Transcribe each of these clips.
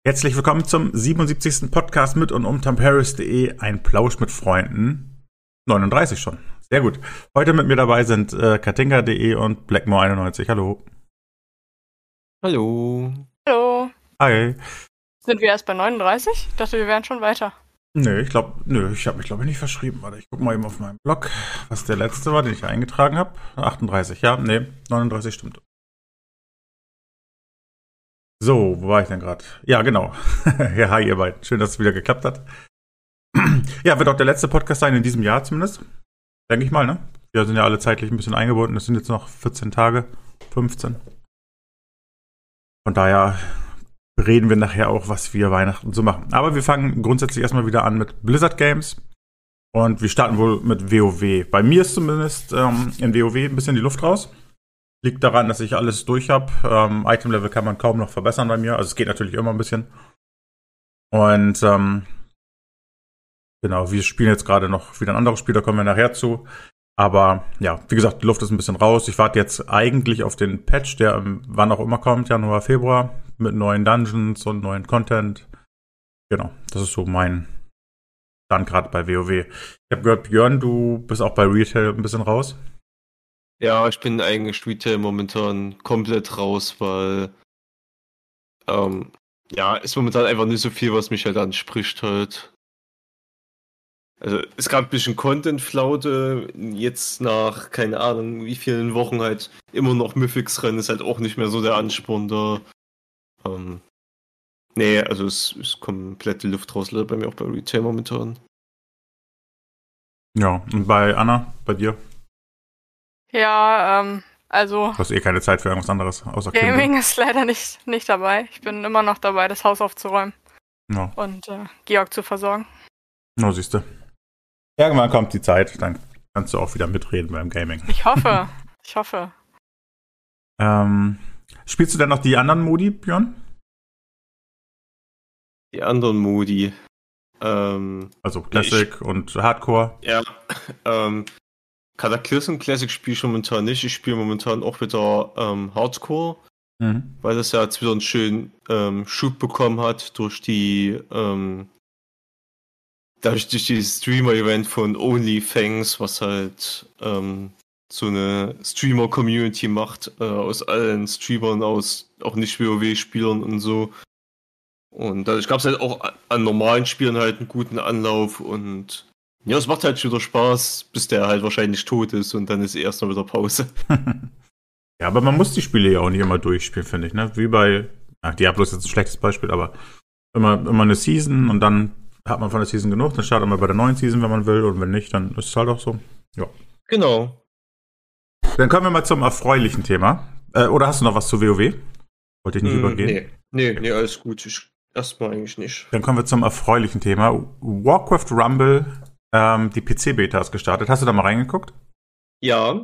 Herzlich willkommen zum 77. Podcast mit und um TomParis.de, ein Plausch mit Freunden. 39 schon. Sehr gut. Heute mit mir dabei sind Katinka.de und Blackmore91. Hallo. Hallo. Hallo. Hi. Sind wir erst bei 39? Ich dachte, wir wären schon weiter. Ich habe mich nicht verschrieben. Warte, ich gucke mal eben auf meinem Blog, was der letzte war, den ich eingetragen habe. 38, 39 stimmt. So, wo war ich denn gerade? Ja, genau. Ja, hi ihr beiden. Schön, dass es wieder geklappt hat. Ja, wird auch der letzte Podcast sein in diesem Jahr zumindest. Denke ich mal, ne? Wir sind ja alle zeitlich ein bisschen eingebunden. Es sind jetzt noch 14 Tage, 15. Von daher reden wir nachher auch, was wir Weihnachten so machen. Aber wir fangen grundsätzlich erstmal wieder an mit Blizzard Games. Und wir starten wohl mit WoW. Bei mir ist zumindest in WoW ein bisschen die Luft raus. Liegt daran, dass ich alles durch habe. Item-Level kann man kaum noch verbessern bei mir. Also es geht natürlich immer ein bisschen. Und genau, wir spielen jetzt gerade noch wieder ein anderes Spiel, da kommen wir nachher zu. Aber ja, wie gesagt, die Luft ist ein bisschen raus. Ich warte jetzt eigentlich auf den Patch, der wann auch immer kommt, Januar, Februar, mit neuen Dungeons und neuen Content. Genau, das ist so mein Stand gerade bei WoW. Ich habe gehört, Björn, du bist auch bei Retail ein bisschen raus. Ja, ich bin eigentlich Retail momentan komplett raus, weil ist momentan einfach nicht so viel, was mich halt anspricht halt. Also es gab ein bisschen Content-Flaute, jetzt nach, keine Ahnung, wie vielen Wochen halt immer noch Mythics rennen, ist halt auch nicht mehr so der Ansporn da. Also es ist komplett die Luft raus, bei mir auch bei Retail momentan. Ja, und bei Anna, bei dir? Ja, also Du hast keine Zeit für irgendwas anderes, außer Gaming ist leider nicht dabei. Ich bin immer noch dabei, das Haus aufzuräumen und Georg zu versorgen. Na, siehst du. Irgendwann kommt die Zeit, dann kannst du auch wieder mitreden beim Gaming. Ich hoffe. Spielst du denn noch die anderen Modi, Björn? Die anderen Modi. Also Classic und Hardcore? Ja, Cataclysm Classic spiele ich momentan nicht. Ich spiele momentan auch wieder Hardcore, weil das ja jetzt wieder einen schönen Schub bekommen hat durch durch die Streamer-Event von OnlyFans, was halt so eine Streamer-Community macht, aus allen Streamern, aus auch Nicht-WoW-Spielern und so. Und dadurch gab es halt auch an normalen Spielen halt einen guten Anlauf und ja, es macht halt wieder Spaß, bis der halt wahrscheinlich tot ist und dann ist erstmal wieder Pause. Ja, aber man muss die Spiele ja auch nicht immer durchspielen, finde ich, ne? Wie bei, Diablo ist jetzt ein schlechtes Beispiel, aber immer eine Season und dann hat man von der Season genug, dann startet man bei der neuen Season, wenn man will, und wenn nicht, dann ist es halt auch so. Ja. Genau. Dann kommen wir mal zum erfreulichen Thema. Oder hast du noch was zu WoW? Wollte ich nicht übergehen? Nee, alles gut. Erstmal eigentlich nicht. Dann kommen wir zum erfreulichen Thema. Warcraft Rumble, die PC-Beta ist gestartet. Hast du da mal reingeguckt? Ja.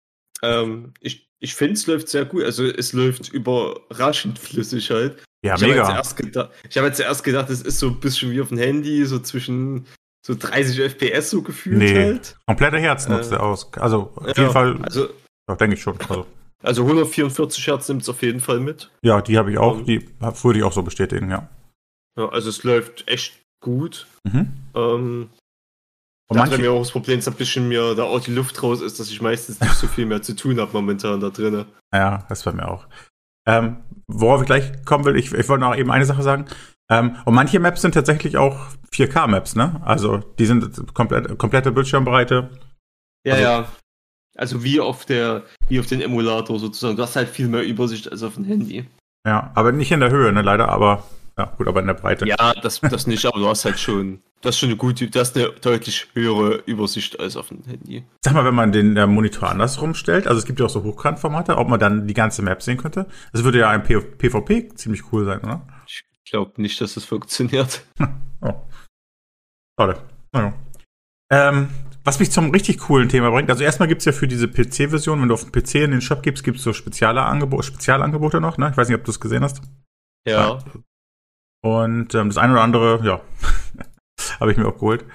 Ich finde, es läuft sehr gut. Also es läuft überraschend flüssig halt. Ja, mega. Ich habe jetzt zuerst gedacht, es ist so ein bisschen wie auf dem Handy, so zwischen so 30 FPS so gefühlt halt. Kompletter Herz nutzt er aus. Also auf jeden Fall, also, denke ich schon. Also 144 Hertz nimmt es auf jeden Fall mit. Ja, die habe ich auch. Die würde ich auch so bestätigen, ja. Ja, also es läuft echt gut. Und bei mir auch das Problem ist ein bisschen da auch die Luft raus ist, dass ich meistens nicht so viel mehr zu tun habe momentan da drin. Ja, das bei mir auch. Worauf ich gleich kommen will, ich wollte noch eben eine Sache sagen. Und manche Maps sind tatsächlich auch 4K-Maps, ne? Also die sind komplette Bildschirmbreite. Ja. Also wie auf den Emulator sozusagen. Du hast halt viel mehr Übersicht als auf dem Handy. Ja, aber nicht in der Höhe, ne, leider, aber ja, gut, aber in der Breite. Ja, das nicht, aber du hast halt schon, eine deutlich höhere Übersicht als auf dem Handy. Sag mal, wenn man den Monitor andersrum stellt, also es gibt ja auch so Hochkantformate, ob man dann die ganze Map sehen könnte. Das würde ja ein PvP ziemlich cool sein, oder? Ich glaube nicht, dass das funktioniert. Oh. Schade. Naja. Was mich zum richtig coolen Thema bringt, also erstmal gibt es ja für diese PC-Version, wenn du auf den PC in den Shop gibst, gibt es so Spezialangebote noch, ne? Ich weiß nicht, ob du es gesehen hast. Ja. Und das eine oder andere, ja, habe ich mir auch geholt.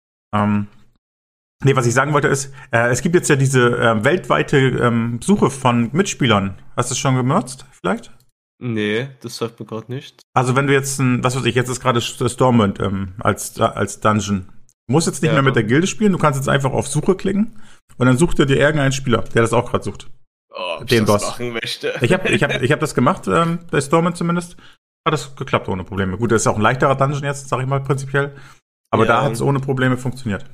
Was ich sagen wollte ist, es gibt jetzt ja diese weltweite Suche von Mitspielern. Hast du es schon genutzt, vielleicht? Nee, das sagt mir gerade nicht. Also wenn du jetzt, was weiß ich, jetzt ist gerade Stormwind als Dungeon. Du musst jetzt nicht mehr mit der Gilde spielen, du kannst jetzt einfach auf Suche klicken und dann sucht dir irgendein Spieler, der das auch gerade sucht. Ob den ich das Boss. machen möchte. Ich hab das gemacht, bei Stormwind zumindest. Hat das geklappt ohne Probleme. Gut, das ist auch ein leichterer Dungeon jetzt, sag ich mal prinzipiell. Aber da hat es ohne Probleme funktioniert.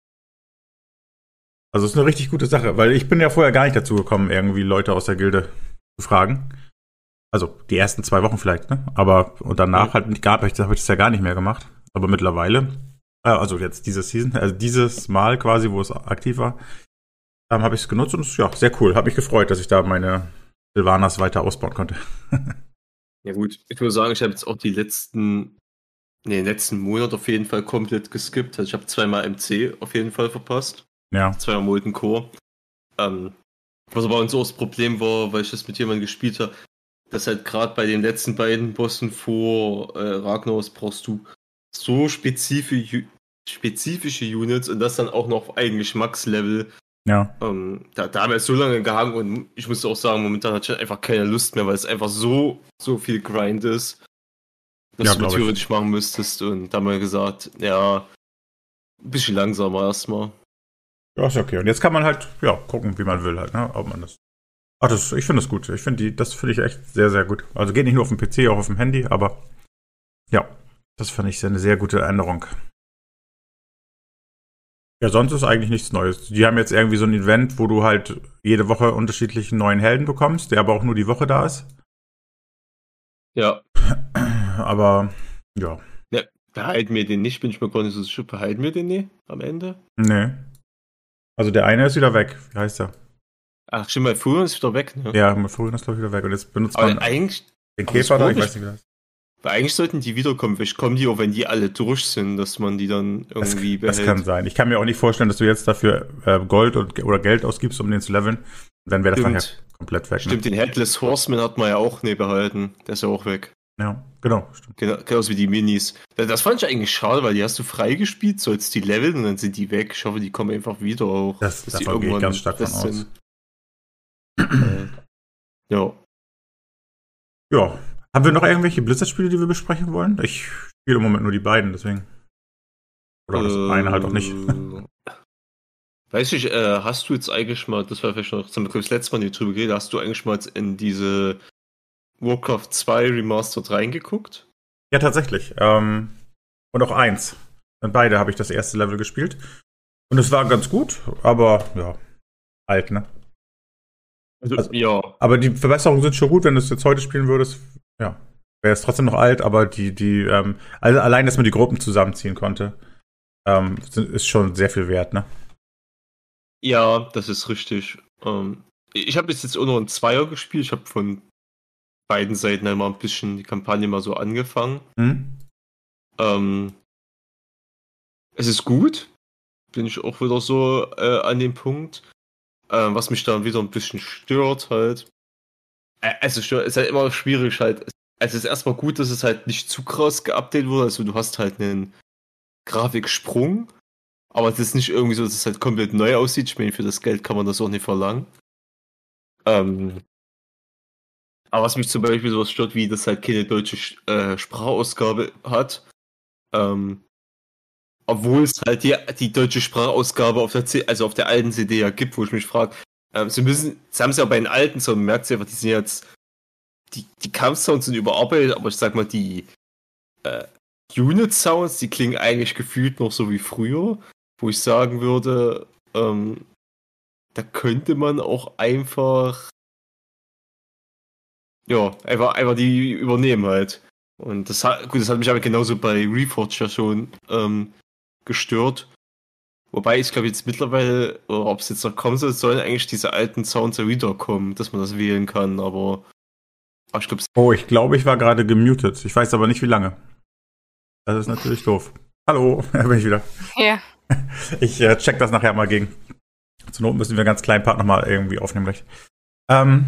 Also es ist eine richtig gute Sache, weil ich bin ja vorher gar nicht dazu gekommen, irgendwie Leute aus der Gilde zu fragen. Also die ersten 2 Wochen vielleicht, ne? Aber und danach habe ich das ja gar nicht mehr gemacht. Aber mittlerweile, also jetzt diese Season, also dieses Mal quasi, wo es aktiv war, habe ich es genutzt und es ist ja sehr cool. Habe mich gefreut, dass ich da meine Sylvanas weiter ausbauen konnte. Ja gut, ich würde sagen, ich habe jetzt auch den letzten Monat auf jeden Fall komplett geskippt. Also ich habe 2-mal MC auf jeden Fall verpasst. Ja. 2-mal Molten Core. Was aber uns auch das Problem war, weil ich das mit jemandem gespielt habe, dass halt gerade bei den letzten beiden Bossen vor Ragnaros brauchst du so spezifische Units und das dann auch noch auf eigenen Geschmackslevel. Ja. Da haben wir so lange gehangen und ich muss auch sagen, momentan hatte ich einfach keine Lust mehr, weil es einfach so viel Grind ist, dass du theoretisch machen müsstest. Und da haben wir gesagt, ja, ein bisschen langsamer erstmal. Ja, ist okay. Und jetzt kann man halt, gucken, wie man will halt, ne? Ob man das. Ich finde das gut. Das finde ich echt sehr, sehr gut. Also geht nicht nur auf dem PC, auch auf dem Handy, aber ja, das finde ich eine sehr gute Änderung. Ja, sonst ist eigentlich nichts Neues. Die haben jetzt irgendwie so ein Event, wo du halt jede Woche unterschiedlichen neuen Helden bekommst, der aber auch nur die Woche da ist. Ja. Aber, ja. Ja, behalten wir den nicht, bin ich mir gar nicht so sicher. Behalten wir den nicht am Ende? Nee. Also der eine ist wieder weg. Wie heißt der? Ach, stimmt, Malfurion ist wieder weg, ne? Ja, Malfurion ist, glaube ich, wieder weg. Und jetzt benutzt man eigentlich, den Käfer da, ich weiß nicht, wie das ist. Weil eigentlich sollten die wiederkommen. Vielleicht kommen die auch, wenn die alle durch sind, dass man die dann irgendwie behält. Das kann sein. Ich kann mir auch nicht vorstellen, dass du jetzt dafür Gold oder Geld ausgibst, um den zu leveln. Dann wäre das nachher komplett weg. Stimmt, den Headless Horseman hat man ja auch behalten. Der ist ja auch weg. Ja, genau. Stimmt. Genauso wie die Minis. Das fand ich eigentlich schade, weil die hast du freigespielt, sollst die leveln und dann sind die weg. Ich hoffe, die kommen einfach wieder auch. Davon gehe ich ganz stark von aus. Ja. Ja. Haben wir noch irgendwelche Blizzard-Spiele, die wir besprechen wollen? Ich spiele im Moment nur die beiden, deswegen. Oder das eine halt auch nicht. Weiß ich, hast du jetzt eigentlich mal, das war vielleicht noch, das haben wir das letzte Mal nicht drüber geredet, hast du eigentlich mal in diese Warcraft 2 Remastered reingeguckt? Ja, tatsächlich. Und auch 1. In beide habe ich das erste Level gespielt. Und es war ganz gut, aber ja, alt, ne? Also, ja. Aber die Verbesserungen sind schon gut, wenn du es jetzt heute spielen würdest. Ja, wäre es trotzdem noch alt, aber also allein, dass man die Gruppen zusammenziehen konnte, ist schon sehr viel wert, ne? Ja, das ist richtig. Ich habe jetzt auch noch einen Zweier gespielt. Ich habe von beiden Seiten einmal ein bisschen die Kampagne mal so angefangen. Es ist gut. Bin ich auch wieder so an dem Punkt. Was mich da wieder ein bisschen stört halt. Also ist halt immer schwierig halt. Also es ist erstmal gut, dass es halt nicht zu krass geupdatet wurde. Also du hast halt einen Grafiksprung, aber es ist nicht irgendwie so, dass es halt komplett neu aussieht. Ich meine, für das Geld kann man das auch nicht verlangen. Aber was mich zum Beispiel sowas stört, wie das halt keine deutsche Sprachausgabe hat. Obwohl es halt die deutsche Sprachausgabe auf der alten CD ja gibt, wo ich mich frage, sie haben es ja bei den alten Sounds, man merkt es einfach, die sind jetzt, die Kampfsounds sind überarbeitet, aber ich sag mal, die Unit-Sounds, die klingen eigentlich gefühlt noch so wie früher, wo ich sagen würde, da könnte man auch einfach die übernehmen halt. Und das hat mich aber genauso bei Reforged schon gestört. Wobei ich glaube jetzt mittlerweile, oder ob es jetzt noch kommen soll, sollen eigentlich diese alten Sounds ja wiederkommen, dass man das wählen kann, aber ich glaube... ich glaube, ich war gerade gemutet. Ich weiß aber nicht, wie lange. Das ist natürlich doof. Hallo, da bin ich wieder. Ja. Ich check das nachher mal gegen. Zur Not müssen wir einen ganz kleinen Part nochmal irgendwie aufnehmen gleich. Ja,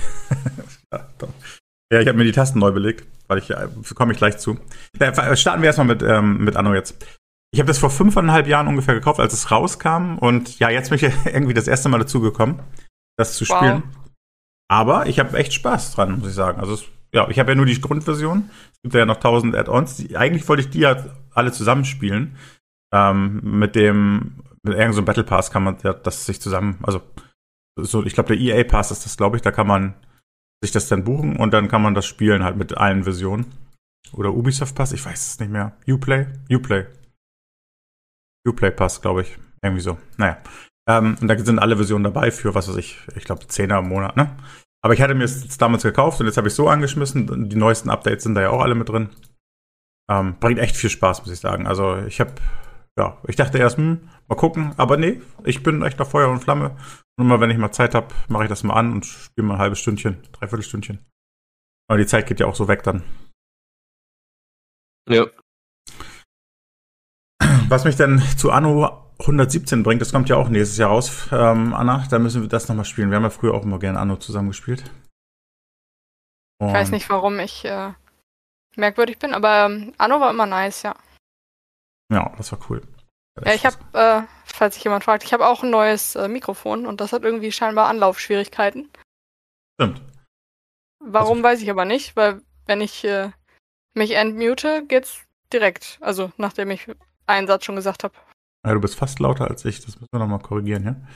ich habe mir die Tasten neu belegt, weil komme ich gleich zu. Starten wir erstmal mit Anno jetzt. Ich habe das vor 5,5 Jahren ungefähr gekauft, als es rauskam. Und ja, jetzt bin ich irgendwie das erste Mal dazu gekommen, das zu spielen. Aber ich habe echt Spaß dran, muss ich sagen. Also ja, ich habe ja nur die Grundversion. Es gibt ja noch 1000 Add-ons. Eigentlich wollte ich die ja alle zusammenspielen. Mit irgendeinem so Battle Pass kann man das sich zusammen, also so, ich glaube, der EA Pass ist das, glaube ich, da kann man sich das dann buchen und dann kann man das spielen halt mit allen Versionen. Oder Ubisoft Pass, ich weiß es nicht mehr. Uplay Pass, glaube ich. Irgendwie so. Naja. Und da sind alle Versionen dabei für, was weiß ich glaube, 10er im Monat, ne? Aber ich hatte mir es damals gekauft und jetzt habe ich es so angeschmissen. Die neuesten Updates sind da ja auch alle mit drin. Bringt echt viel Spaß, muss ich sagen. Also ich dachte erst, mal gucken, aber nee, ich bin echt auf Feuer und Flamme. Und immer wenn ich mal Zeit habe, mache ich das mal an und spiele mal ein halbes Stündchen, 3/4 Stündchen. Aber die Zeit geht ja auch so weg dann. Ja. Was mich dann zu Anno 117 bringt, das kommt ja auch nächstes Jahr raus, Anna, da müssen wir das nochmal spielen. Wir haben ja früher auch immer gerne Anno zusammen gespielt. Ich weiß nicht, warum ich merkwürdig bin, aber Anno war immer nice, ja. Ja, das war cool. Ja, ich habe, falls sich jemand fragt, ich habe auch ein neues Mikrofon und das hat irgendwie scheinbar Anlaufschwierigkeiten. Stimmt. Warum, weiß ich aber nicht, weil wenn ich mich entmute, geht's direkt. Also, nachdem ich einen Satz schon gesagt habe. Ja, du bist fast lauter als ich, das müssen wir nochmal korrigieren, ja?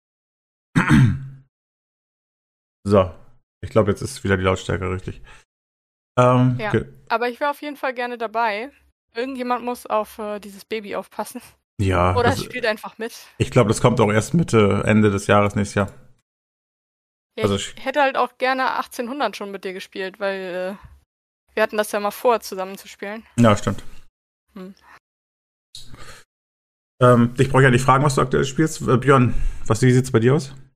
So, ich glaube, jetzt ist wieder die Lautstärke richtig. Ja, okay. Aber ich wäre auf jeden Fall gerne dabei. Irgendjemand muss auf dieses Baby aufpassen. Ja. Oder spielt einfach mit. Ich glaube, das kommt auch erst Ende des Jahres, nächstes Jahr. Ja, also ich hätte halt auch gerne 1800 schon mit dir gespielt, weil wir hatten das ja mal vor, zusammen zu spielen. Ja, stimmt. Ich brauche ja nicht fragen, was du aktuell spielst. Björn, wie sieht's bei dir aus?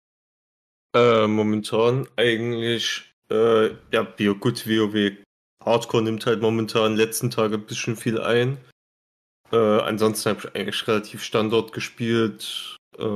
Momentan eigentlich, gut, WoW Hardcore nimmt halt momentan letzten Tage ein bisschen viel ein. Ansonsten habe ich eigentlich relativ Standard gespielt.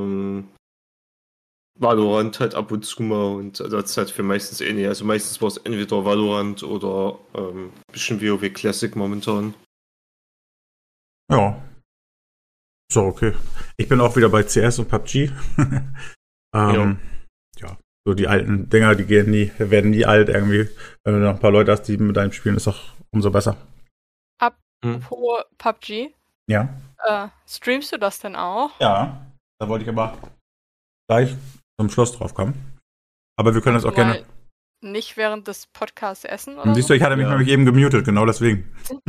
Valorant halt ab und zu mal und das ist halt für meistens nicht. Also meistens war es entweder Valorant oder ein bisschen WoW Classic momentan. Ja. So, okay. Ich bin auch wieder bei CS und PUBG. Ja, so die alten Dinger, werden nie alt irgendwie. Wenn du noch ein paar Leute hast, die mit einem spielen, ist doch umso besser. Apropos PUBG. Ja. Streamst du das denn auch? Ja, da wollte ich aber gleich zum Schluss drauf kommen. Aber wir können das auch gerne. Nicht während des Podcasts essen, oder? Siehst du, ich hatte mich nämlich eben gemutet, genau deswegen.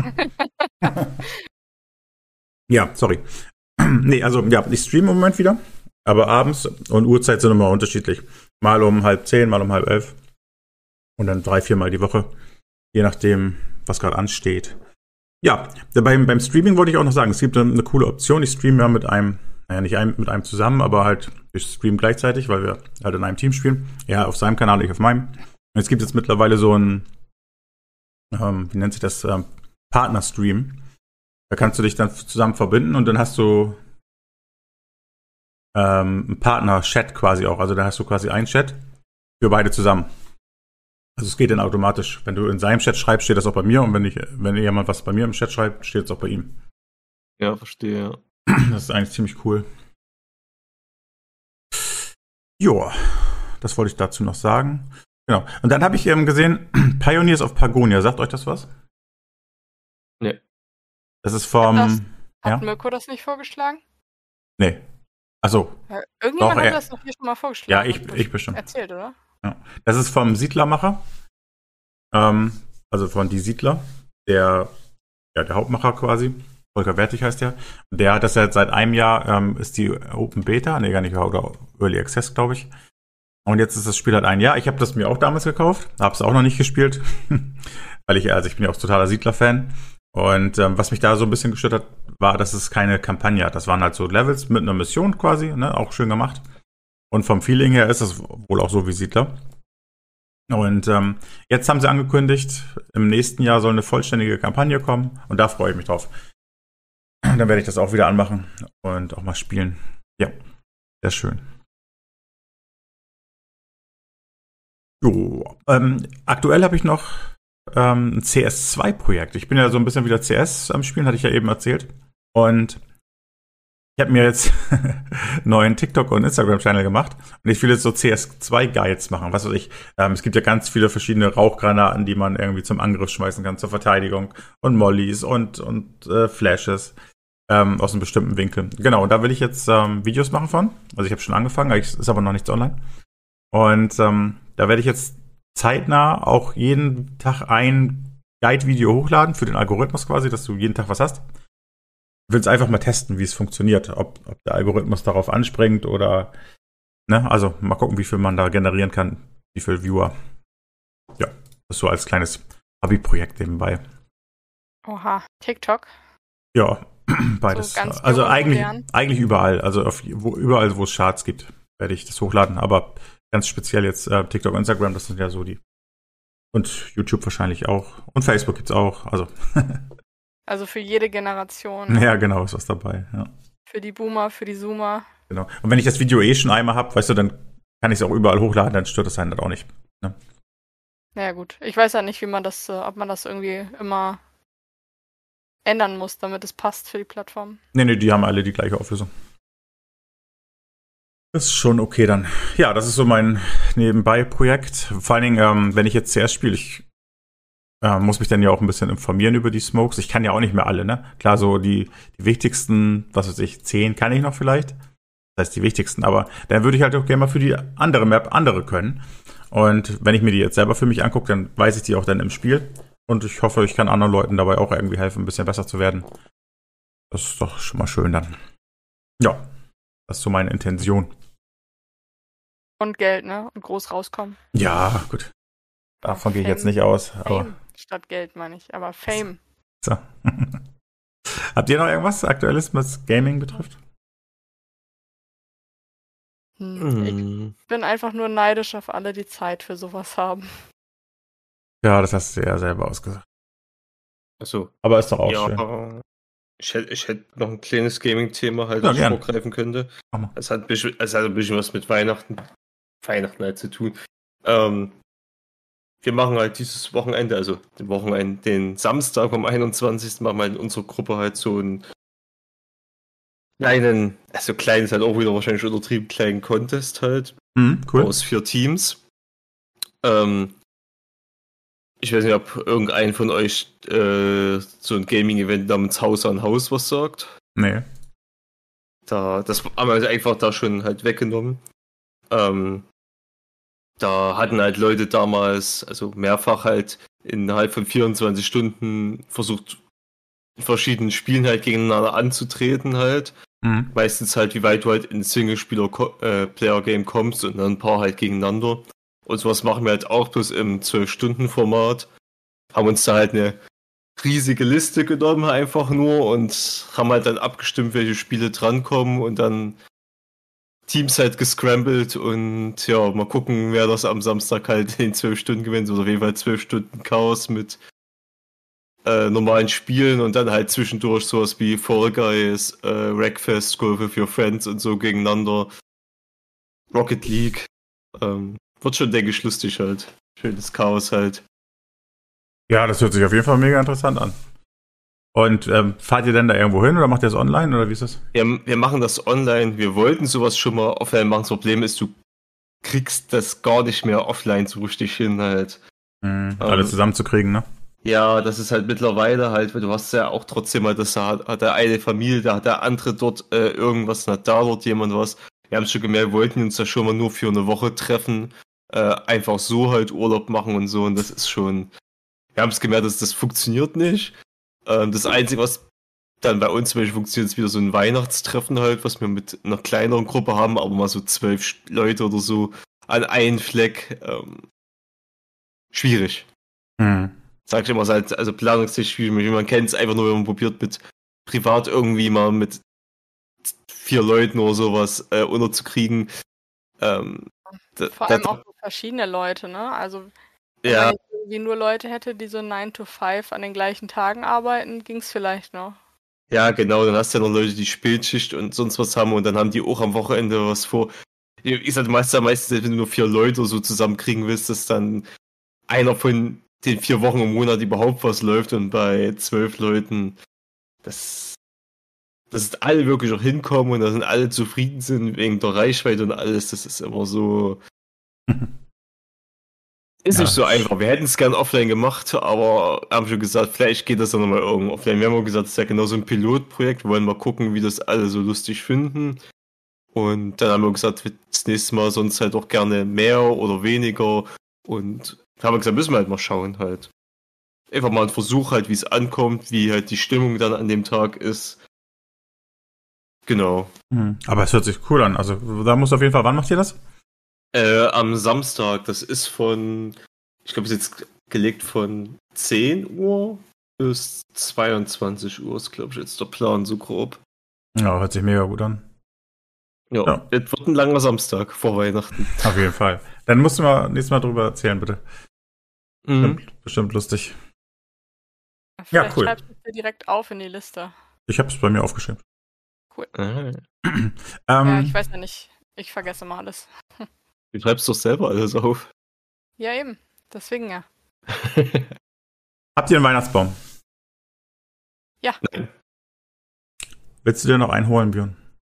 Ja, sorry. Nee, also, ja, ich streame im Moment wieder, aber abends und Uhrzeit sind immer unterschiedlich. Mal um 9:30, mal um 10:30. Und dann 3-4 Mal die Woche. Je nachdem, was gerade ansteht. Ja, beim Streaming wollte ich auch noch sagen, es gibt eine coole Option. Ich streame ja mit einem mit einem zusammen, aber halt, ich streame gleichzeitig, weil wir halt in einem Team spielen. Er auf seinem Kanal, ich auf meinem. Und es gibt jetzt mittlerweile so ein, wie nennt sich das, Partner-Stream. Da kannst du dich dann zusammen verbinden und dann hast du einen Partner-Chat quasi auch. Also da hast du quasi einen Chat für beide zusammen. Also es geht dann automatisch. Wenn du in seinem Chat schreibst, steht das auch bei mir. Und wenn jemand was bei mir im Chat schreibt, steht es auch bei ihm. Ja, verstehe. Das ist eigentlich ziemlich cool. Joa, das wollte ich dazu noch sagen. Genau. Und dann habe ich gesehen, Pioneers of Pagonia. Sagt euch das was? Nee. Das ist vom... Hat Mirko das nicht vorgeschlagen? Nee. Achso. Ja, irgendjemand hat das doch hier schon mal vorgeschlagen. Ja, ich bestimmt. Erzählt, oder? Ja. Das ist vom Siedlermacher. Also von Die Siedler. Der Hauptmacher quasi. Volker Wertig heißt der. Der hat das ja seit einem Jahr, ist die Open Beta, gar nicht, oder Early Access, glaube ich. Und jetzt ist das Spiel halt ein Jahr. Ich habe das mir auch damals gekauft, habe es auch noch nicht gespielt, weil ich bin ja auch totaler Siedler-Fan. Und was mich da so ein bisschen gestört hat, war, dass es keine Kampagne hat. Das waren halt so Levels mit einer Mission quasi, ne, auch schön gemacht. Und vom Feeling her ist es wohl auch so wie Siedler. Und jetzt haben sie angekündigt, im nächsten Jahr soll eine vollständige Kampagne kommen. Und da freue ich mich drauf. Dann werde ich das auch wieder anmachen und auch mal spielen. Ja, sehr schön. Jo, aktuell habe ich noch ein CS2-Projekt. Ich bin ja so ein bisschen wieder CS am Spielen, hatte ich ja eben erzählt. Und Ich habe mir jetzt einen neuen TikTok- und Instagram-Channel gemacht und ich will jetzt so CS2-Guides machen. Was weiß ich. Es gibt ja ganz viele verschiedene Rauchgranaten, die man irgendwie zum Angriff schmeißen kann, zur Verteidigung und Mollys und Flashes aus einem bestimmten Winkel. Genau, und da will ich jetzt Videos machen von. Also ich habe schon angefangen, ist aber noch nichts online. Und da werde ich jetzt zeitnah auch jeden Tag ein Guide-Video hochladen für den Algorithmus quasi, dass du jeden Tag was hast. Ich will es einfach mal testen, wie es funktioniert, ob der Algorithmus darauf anspringt oder, ne, also mal gucken, wie viel man da generieren kann, wie viel Viewer. Ja, das so als kleines Hobbyprojekt nebenbei. Oha, TikTok. Ja, beides. So ganz also jung und eigentlich, modern. eigentlich überall, also überall, wo es Charts gibt, werde ich das hochladen, aber ganz speziell jetzt TikTok und Instagram, das sind ja so die. Und YouTube wahrscheinlich auch. Und Facebook gibt's auch, also. Also für jede Generation. Ja, genau, ist was dabei, ja. Für die Boomer, für die Zoomer. Genau. Und wenn ich das Video schon einmal habe, weißt du, dann kann ich es auch überall hochladen, dann stört das einen dann auch nicht. Ne? Naja gut. Ich weiß ja nicht, wie man das, ob man das irgendwie immer ändern muss, damit es passt für die Plattform. Nee, die haben alle die gleiche Auflösung. Das ist schon okay dann. Ja, das ist so mein Nebenbei-Projekt. Vor allen Dingen, wenn ich jetzt CS spiele, ich muss mich dann ja auch ein bisschen informieren über die Smokes. Ich kann ja auch nicht mehr alle, ne? Klar, so die wichtigsten, was weiß ich, 10 kann ich noch vielleicht. Das heißt die wichtigsten, aber dann würde ich halt auch gerne mal für die andere Map andere können. Und wenn ich mir die jetzt selber für mich angucke, dann weiß ich die auch dann im Spiel. Und ich hoffe, ich kann anderen Leuten dabei auch irgendwie helfen, ein bisschen besser zu werden. Das ist doch schon mal schön dann. Ja, das ist so meine Intention. Und Geld, ne? Und groß rauskommen. Ja, gut. Davon gehe ich Fame. jetzt nicht aus. Aber Fame statt Geld, meine ich. Aber Fame. so. Habt ihr noch irgendwas Aktuelles, was Gaming betrifft? Ich bin einfach nur neidisch auf alle, die Zeit für sowas haben. Ja, das hast du ja selber ausgesagt. Also, Aber ist doch auch ja, schön. ich hätte noch ein kleines Gaming-Thema halt, Ja, das ich gern. vorgreifen könnte. Mach mal. Es hat ein bisschen was mit Weihnachten halt zu tun. Wir machen halt dieses Wochenende, also den Samstag am 21. machen wir in unserer Gruppe halt so einen kleinen, also klein ist halt auch wieder wahrscheinlich untertrieben, kleinen Contest halt Cool. aus 4 Teams. Ich weiß nicht, ob irgendein von euch so ein Gaming-Event namens Haus an Haus was sagt. Nee. Das haben wir einfach da schon halt weggenommen. Da hatten halt Leute damals, also mehrfach halt innerhalb von 24 Stunden versucht, in verschiedenen Spielen halt gegeneinander anzutreten halt. Meistens halt, wie weit du halt in Single-Spieler-Player-Game kommst und dann ein paar halt gegeneinander. Und sowas machen wir halt auch bloß im 12-Stunden-Format. Haben uns da halt eine riesige Liste genommen einfach nur und haben halt dann abgestimmt, welche Spiele drankommen und dann Teams halt gescrambled und ja, mal gucken, wer das am Samstag halt in 12 Stunden gewinnt oder auf jeden Fall 12 Stunden Chaos mit normalen Spielen und dann halt zwischendurch sowas wie Fall Guys, Wreckfest, Golf with Your Friends und so gegeneinander. Rocket League. Wird schon, denke ich, lustig halt. Schönes Chaos halt. Ja, das hört sich auf jeden Fall mega interessant an. Und fahrt ihr denn da irgendwo hin oder macht ihr das online oder wie ist das? Wir machen das online. Wir wollten sowas schon mal offline machen. Das Problem ist, du kriegst das gar nicht mehr offline so richtig hin halt. Alle zusammenzukriegen, ne? Ja, das ist halt mittlerweile halt, weil du hast ja auch trotzdem mal, das hat der eine Familie, da hat der andere dort irgendwas, dann hat da dort jemand was. Wir haben schon gemerkt, wir wollten uns da schon mal nur für eine Woche treffen, einfach so halt Urlaub machen und so und das ist schon, wir haben es gemerkt, dass das funktioniert nicht. Das Einzige, was dann bei uns zum Beispiel funktioniert, ist wieder so ein Weihnachtstreffen halt, was wir mit einer kleineren Gruppe haben, aber mal so 12 Leute oder so an einen Fleck. Schwierig. Sag ich immer, also planungstechnisch schwierig. Man kennt es einfach nur, wenn man probiert, mit privat irgendwie mal mit 4 Leuten oder sowas unterzukriegen. Vor allem auch so verschiedene Leute, ne? Also wenn man jetzt irgendwie nur Leute hätte, die so 9 to 5 an den gleichen Tagen arbeiten, ging es vielleicht noch. Ja, genau, dann hast du ja noch Leute, die Spätschicht und sonst was haben und dann haben die auch am Wochenende was vor. Ich sag, meistens, wenn du nur 4 Leute so zusammenkriegen willst, dass dann einer von den 4 Wochen im Monat überhaupt was läuft und bei 12 Leuten, das dass alle wirklich auch hinkommen und dass alle zufrieden sind wegen der Reichweite und alles, das ist immer so. Ist nicht so einfach. Wir hätten es gern offline gemacht, aber haben schon gesagt, vielleicht geht das dann nochmal irgendwo offline. Wir haben auch gesagt, es ist ja genau so ein Pilotprojekt. Wir wollen mal gucken, wie das alle so lustig finden. Und dann haben wir gesagt, das nächste Mal sonst halt auch gerne mehr oder weniger. Und haben wir gesagt, müssen wir halt mal schauen halt. Einfach mal ein Versuch halt, wie es ankommt, wie halt die Stimmung dann an dem Tag ist. Genau. Aber es hört sich cool an. Also da muss auf jeden Fall, wann macht ihr das? Am Samstag, das ist ich glaube, es ist jetzt gelegt von 10 Uhr bis 22 Uhr, ist, glaube ich, jetzt der Plan, so grob. Ja, hört sich mega gut an. Ja, es wird ein langer Samstag vor Weihnachten. Auf jeden Fall. Dann musst du mal nächstes Mal drüber erzählen, bitte. Bestimmt lustig. Vielleicht schreibst du es dir direkt auf in die Liste. Ich habe es bei mir aufgeschrieben. Cool. Ja, ich weiß ja nicht. Ich vergesse mal alles. Du schreibst doch selber alles auf. Ja, eben. Deswegen ja. Habt ihr einen Weihnachtsbaum? Ja. Nein. Willst du dir noch einen holen, Björn?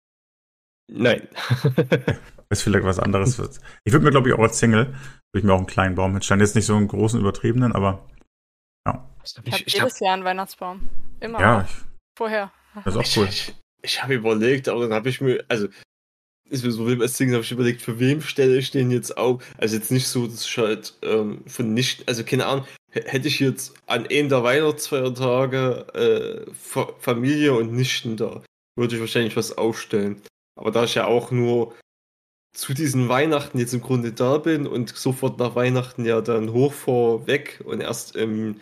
Nein. Ist vielleicht was anderes. Ich würde mir, glaube ich, auch als Single, würde ich mir auch einen kleinen Baum hinstellen. Jetzt nicht so einen großen, übertriebenen, aber ja. Ich habe jedes Jahr einen Weihnachtsbaum. Immer. Ja. Vorher. Das ist auch cool. Ich habe überlegt, aber dann habe ich mir, also ist mir so als Single, habe ich überlegt, für wem stelle ich den jetzt auf? Also jetzt nicht so, dass ich halt von nicht, also keine Ahnung, hätte ich jetzt an einem der Weihnachtsfeiertage Familie und Nichten da, würde ich wahrscheinlich was aufstellen. Aber da ich ja auch nur zu diesen Weihnachten jetzt im Grunde da bin und sofort nach Weihnachten ja dann hochfahre weg und erst im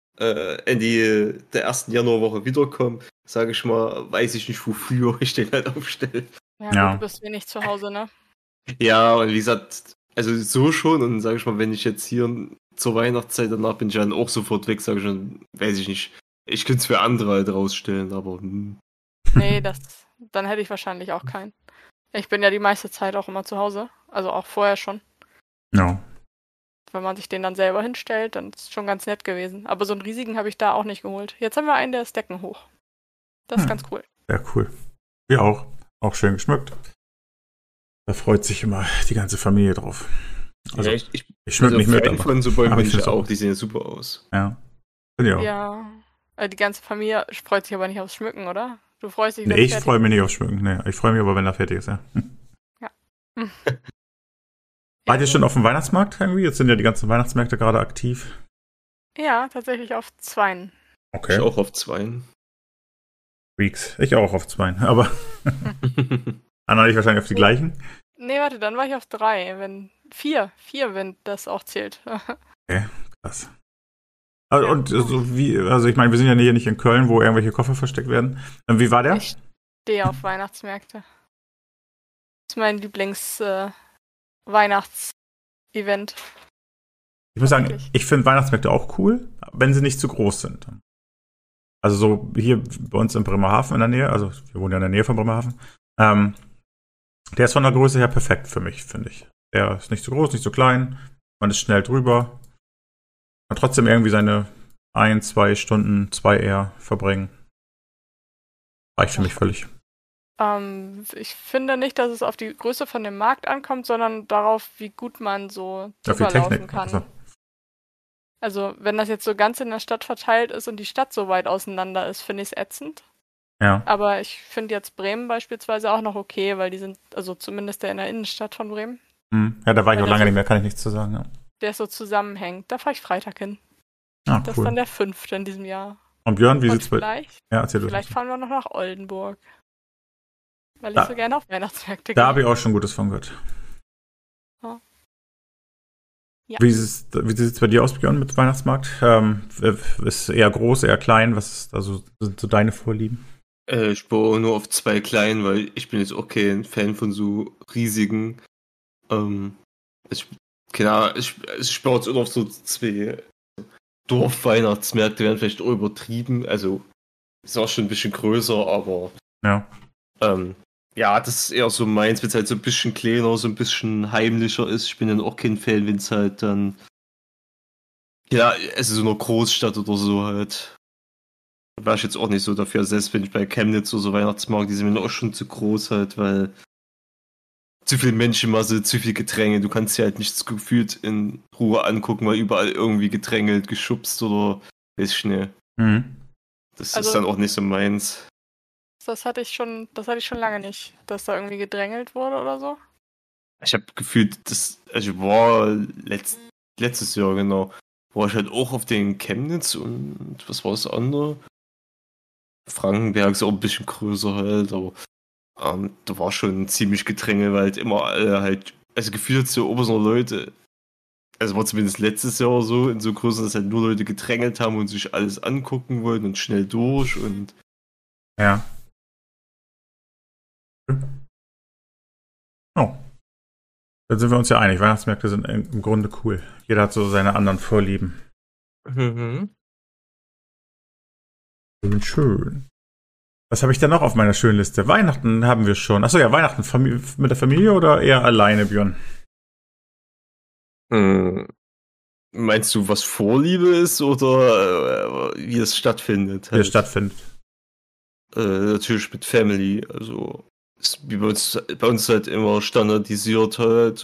Ende der ersten Januarwoche wiederkomme, sage ich mal, weiß ich nicht, wofür ich den halt aufstelle. Ja, du bist wenig zu Hause, ne? Ja, und wie gesagt, also so schon, und sage ich mal, wenn ich jetzt hier zur Weihnachtszeit danach bin ich dann auch sofort weg, sage ich schon, weiß ich nicht. Ich könnte es für andere halt rausstellen, aber. Nee, dann hätte ich wahrscheinlich auch keinen. Ich bin ja die meiste Zeit auch immer zu Hause, also auch vorher schon. Ja. Wenn man sich den dann selber hinstellt, dann ist es schon ganz nett gewesen. Aber so einen riesigen habe ich da auch nicht geholt. Jetzt haben wir einen, der ist deckenhoch. Das ist ganz cool. Ja, cool. Wir auch. Auch schön geschmückt. Da freut sich immer die ganze Familie drauf. Also, ja, ich schmück nicht mit. Von so Bäumen bin ich auch, die sehen ja super aus. Ja. Finde ich auch. Ja. Die ganze Familie freut sich aber nicht aufs Schmücken, oder? Du freust dich, wenn ich freue mich nicht aufs Schmücken. Nee, ich freue mich aber, wenn er fertig ist, ja. Ja. Wart ihr schon auf dem Weihnachtsmarkt irgendwie? Jetzt sind ja die ganzen Weihnachtsmärkte gerade aktiv. Ja, tatsächlich auf 2. Okay. Ich auch auf 2. Weeks. Ich auch auf 2, aber Anna ich wahrscheinlich auf die gleichen. Nee, warte, dann war ich auf 3, 4, wenn das auch zählt. Okay, krass. Also, ja. Und so wie, also ich meine, wir sind ja hier nicht in Köln, wo irgendwelche Koffer versteckt werden. Wie war der? Ich stehe auf Weihnachtsmärkte. Das ist mein Lieblings-Weihnachts-Event. Ich muss sagen, ich finde Weihnachtsmärkte auch cool, wenn sie nicht zu groß sind. Also so hier bei uns in Bremerhaven in der Nähe, also wir wohnen ja in der Nähe von Bremerhaven, der ist von der Größe her perfekt für mich, finde ich. Der ist nicht zu groß, nicht zu klein, man ist schnell drüber, kann trotzdem irgendwie seine 1-2 Stunden, 2 eher verbringen. Reicht für mich völlig. Ich finde nicht, dass es auf die Größe von dem Markt ankommt, sondern darauf, wie gut man so drüberlaufen kann. Also, wenn das jetzt so ganz in der Stadt verteilt ist und die Stadt so weit auseinander ist, finde ich es ätzend. Ja. Aber ich finde jetzt Bremen beispielsweise auch noch okay, weil die sind, also zumindest der in der Innenstadt von Bremen. Ja, da war ich auch lange nicht mehr, kann ich nichts zu sagen. Ja. Der so zusammenhängt. Da fahre ich Freitag hin. Ah, das cool. ist dann der 5. in diesem Jahr. Und Björn, wie sieht's bei dir? Ja, vielleicht fahren wir noch nach Oldenburg. Weil ich so gerne auf Weihnachtsmärkte gehe. Da habe ich auch schon Gutes von gehört. Ja. Wie sieht es bei dir aus, Björn, mit Weihnachtsmarkt? Ist eher groß, eher klein? Was sind so deine Vorlieben? Ich baue nur auf 2 kleinen, weil ich bin jetzt auch kein Fan von so riesigen. Ich baue jetzt immer auf so 2 Dorfweihnachtsmärkte, werden vielleicht auch übertrieben. Also ist auch schon ein bisschen größer, aber ja. Ja, das ist eher so meins, wenn es halt so ein bisschen kleiner, so ein bisschen heimlicher ist. Ich bin dann auch kein Fan, wenn es halt dann, ja, also so eine Großstadt oder so halt. war ich jetzt auch nicht so dafür, selbst wenn ich bei Chemnitz oder so Weihnachtsmarkt, die sind mir auch schon zu groß halt, weil zu viel Menschenmasse, zu viel Gedränge, du kannst dir halt nichts gefühlt in Ruhe angucken, weil überall irgendwie gedrängelt, geschubst oder weiß ich nicht. Das ist dann auch nicht so meins. Das hatte ich schon lange nicht, dass da irgendwie gedrängelt wurde oder so. Ich habe gefühlt, ich war letztes Jahr genau, war ich halt auch auf den Chemnitz und was war das andere? Frankenberg ist auch ein bisschen größer halt, aber da war schon ziemlich Gedränge, weil halt immer alle halt, also gefühlt so oberster Leute, also war zumindest letztes Jahr so, in so Größen, dass halt nur Leute gedrängelt haben und sich alles angucken wollten und schnell durch und ja. Oh. Dann sind wir uns ja einig. Weihnachtsmärkte sind im Grunde cool. Jeder hat so seine anderen Vorlieben. Schön. Was habe ich denn noch auf meiner schönen Liste? Weihnachten haben wir schon. Achso, ja, Weihnachten mit der Familie oder eher alleine, Björn? Meinst du, was Vorliebe ist oder wie es stattfindet? Wie es stattfindet. Natürlich mit Family. Also ist wie bei uns halt immer standardisiert halt.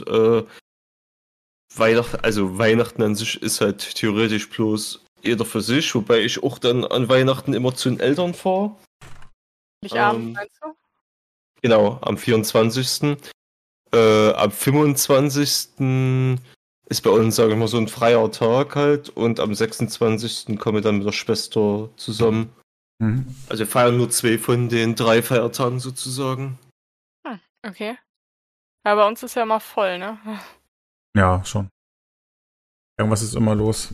Weihnachten an sich ist halt theoretisch bloß jeder für sich, wobei ich auch dann an Weihnachten immer zu den Eltern fahre. Abend, meinst du? Genau, am 24. Am 25. ist bei uns, sage ich mal, so ein freier Tag halt und am 26. kommen wir dann mit der Schwester zusammen. Also wir feiern nur 2 von den 3 Feiertagen sozusagen. Okay. Ja, bei uns ist ja immer voll, ne? Ja, schon. Irgendwas ist immer los.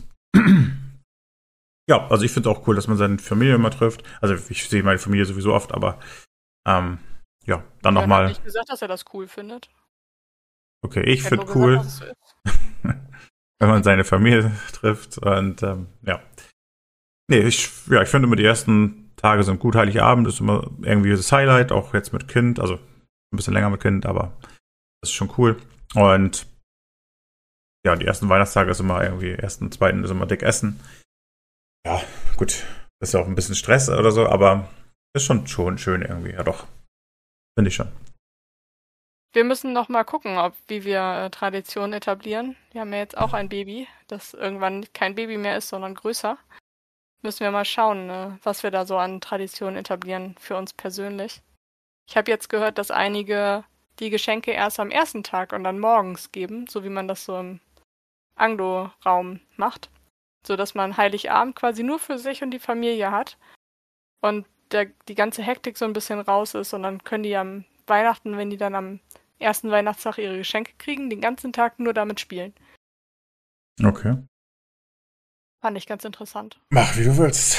Ja, also ich finde auch cool, dass man seine Familie immer trifft. Also ich sehe meine Familie sowieso oft, aber ja, dann nochmal. Er hat nicht gesagt, dass er das cool findet. Okay, ich finde cool, wenn man seine Familie trifft und ja. Nee, ich finde immer die ersten Tage sind gut. Heiligabend ist immer irgendwie das Highlight, auch jetzt mit Kind, also ein bisschen länger mit Kind, aber das ist schon cool. Und ja, die ersten Weihnachtstage ist immer irgendwie, ersten, zweiten ist immer dick essen. Ja, gut, das ist ja auch ein bisschen Stress oder so, aber ist schon schön irgendwie, ja doch. Finde ich schon. Wir müssen noch mal gucken, wie wir Traditionen etablieren. Wir haben ja jetzt auch ein Baby, das irgendwann kein Baby mehr ist, sondern größer. Müssen wir mal schauen, was wir da so an Traditionen etablieren für uns persönlich. Ich habe jetzt gehört, dass einige die Geschenke erst am ersten Tag und dann morgens geben, so wie man das so im Anglo-Raum macht, sodass man Heiligabend quasi nur für sich und die Familie hat und die ganze Hektik so ein bisschen raus ist und dann können die am Weihnachten, wenn die dann am ersten Weihnachtstag ihre Geschenke kriegen, den ganzen Tag nur damit spielen. Okay. Fand ich ganz interessant. Mach, wie du willst.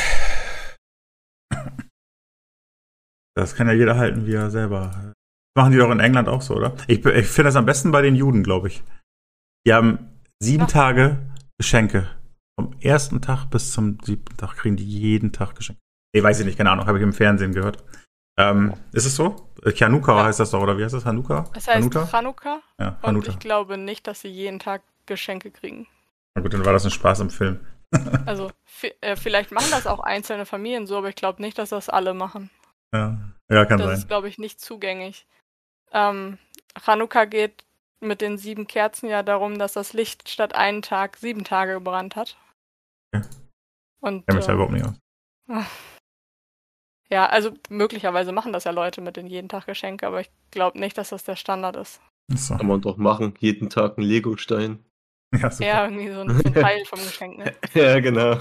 Das kann ja jeder halten, wie er selber. Machen die doch in England auch so, oder? Ich finde das am besten bei den Juden, glaube ich. Die haben 7 Tage Geschenke. Vom ersten Tag bis zum 7. Tag kriegen die jeden Tag Geschenke. Nee, weiß ich nicht, keine Ahnung, habe ich im Fernsehen gehört. Ist es so? Chanukka heißt das doch, oder wie heißt das? Hanukkah? Es heißt Chanukka. Ja, Hanukkah. Und ich glaube nicht, dass sie jeden Tag Geschenke kriegen. Na gut, dann war das ein Spaß im Film. Also, vielleicht machen das auch einzelne Familien so, aber ich glaube nicht, dass das alle machen. Ja, kann sein. Das ist, glaube ich, nicht zugänglich. Chanukka geht mit den 7 Kerzen ja darum, dass das Licht statt einen Tag 7 Tage gebrannt hat. Okay. Und kenn mich da überhaupt nicht aus. Ja, also möglicherweise machen das ja Leute mit den jeden Tag Geschenke, aber ich glaube nicht, dass das der Standard ist. So. Kann man doch machen, jeden Tag einen Legostein. Ja, super. Ja, irgendwie so ein Teil vom Geschenk, ne? Ja, genau.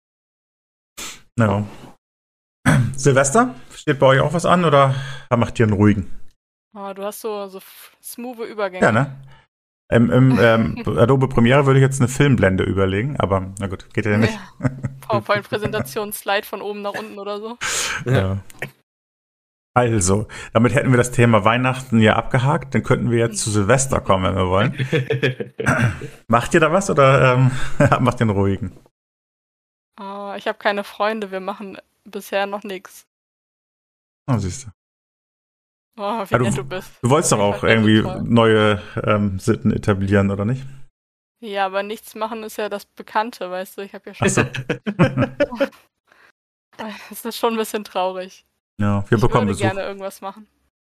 Ja. Silvester? Steht bei euch auch was an oder macht ihr einen ruhigen? Oh, du hast so smooth Übergänge. Ja, ne? Im Adobe Premiere würde ich jetzt eine Filmblende überlegen, aber na gut, geht ja nicht. Ja. PowerPoint-Präsentation, Slide von oben nach unten oder so. Ja. Also, damit hätten wir das Thema Weihnachten ja abgehakt, dann könnten wir jetzt zu Silvester kommen, wenn wir wollen. Macht ihr da was oder macht ihr einen ruhigen? Oh, ich habe keine Freunde, wir machen bisher noch nichts. Oh, siehst du. Oh, wie nett du bist. Du wolltest doch auch irgendwie neue Sitten etablieren, oder nicht? Ja, aber nichts machen ist ja das Bekannte, weißt du, ich habe ja schon... Achso. Das ist schon ein bisschen traurig. Ja, wir bekommen Besuch. Ich würde gerne irgendwas machen.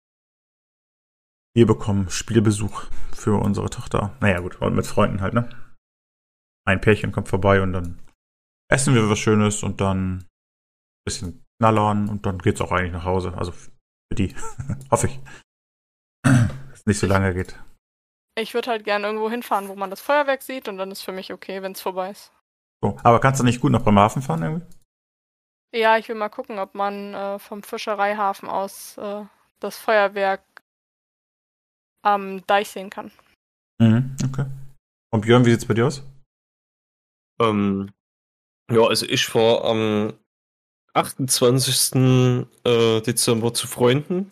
Wir bekommen Spielbesuch für unsere Tochter. Naja, gut, und mit Freunden halt, ne? Ein Pärchen kommt vorbei und dann essen wir was Schönes und dann ein bisschen knallern und dann geht's auch eigentlich nach Hause. Also für die, hoffe ich. Dass es nicht so lange geht. Ich würde halt gerne irgendwo hinfahren, wo man das Feuerwerk sieht und dann ist für mich okay, wenn es vorbei ist. So, aber kannst du nicht gut nach Bremerhaven fahren irgendwie? Ja, ich will mal gucken, ob man vom Fischereihafen aus das Feuerwerk am Deich sehen kann. Okay. Und Björn, wie sieht's bei dir aus? Ja, also ich fahre am 28. Dezember zu Freunden.